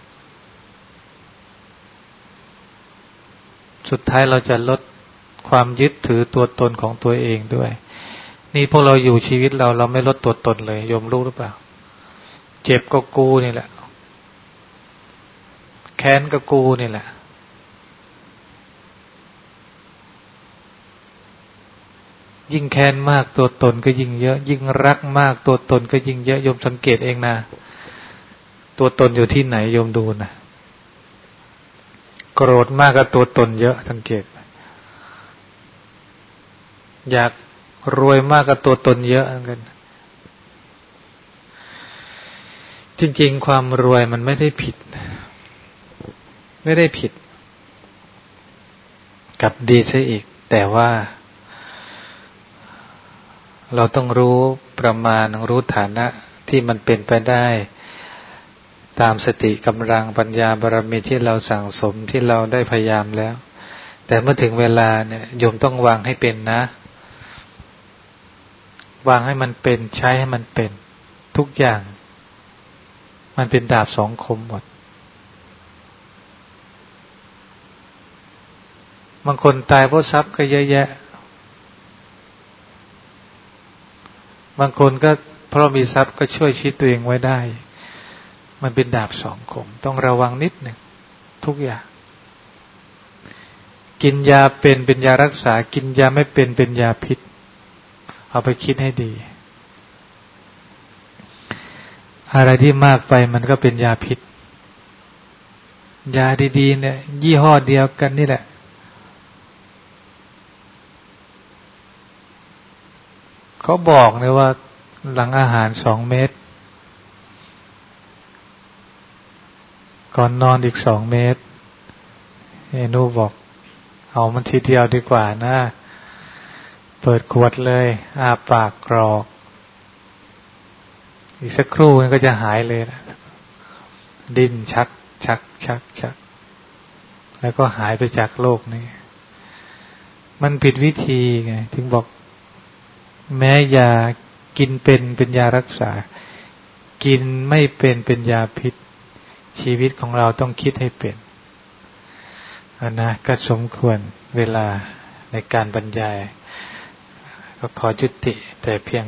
สุดท้ายเราจะลดความยึดถือตัวตนของตัวเองด้วยนี่พวกเราอยู่ชีวิตเราเราไม่ลดตัวตนเลยโยมรู้หรือเปล่าเจ็บก็กูนี่แหละแค้นก็กูนี่แหละยิ่งแค้นมากตัวตนก็ยิ่งเยอะยิ่งรักมากตัวตนก็ยิ่งเยอะโยมสังเกตเองนะตัวตนอยู่ที่ไหนโยมดูนะโกรธมากก็ตัวตนเยอะสังเกตอยากรวยมากก็ตัวตนเยอะเหมือนกันจริงๆความรวยมันไม่ได้ผิดไม่ได้ผิดกับดีซะอีกแต่ว่าเราต้องรู้ประมาณรู้ฐานะที่มันเป็นไปได้ตามสติกำลังปัญญาบารมีที่เราสั่งสมที่เราได้พยายามแล้วแต่เมื่อถึงเวลาเนี่ยโยมต้องวางให้เป็นนะวางให้มันเป็นใช้ให้มันเป็นทุกอย่างมันเป็นดาบสองคมหมดบางคนตายเพราะทรัพย์ก็เยอะแยะบางคนก็เพราะมีทรัพย์ก็ช่วยชีวิตตัวเองไว้ได้มันเป็นดาบสองคมต้องระวังนิดหนึ่งทุกอย่างกินยาเป็นเป็นยารักษากินยาไม่เป็นเป็นยาพิษเอาไปคิดให้ดีอะไรที่มากไปมันก็เป็นยาพิษยาดีๆเนี่ยยี่ห้อเดียวกันนี่แหละเขาบอกเลยว่าหลังอาหารสองเม็ดก่อนนอนอีกสองเม็ดเอนูบอกเอามันทีเดียวดีกว่านะเปิดขวดเลยอ้าปากกรอกอีกสักครู่มันก็จะหายเลยนะดิ้นชักชักชักชักแล้วก็หายไปจากโลกนี้มันผิดวิธีไงถึงบอกแม้ยากินเป็นเป็นยารักษากินไม่เป็นเป็นยาพิษชีวิตของเราต้องคิดให้เป็นอันนะก็สมควรเวลาในการบรรยายก็ขอจุติแต่เพียง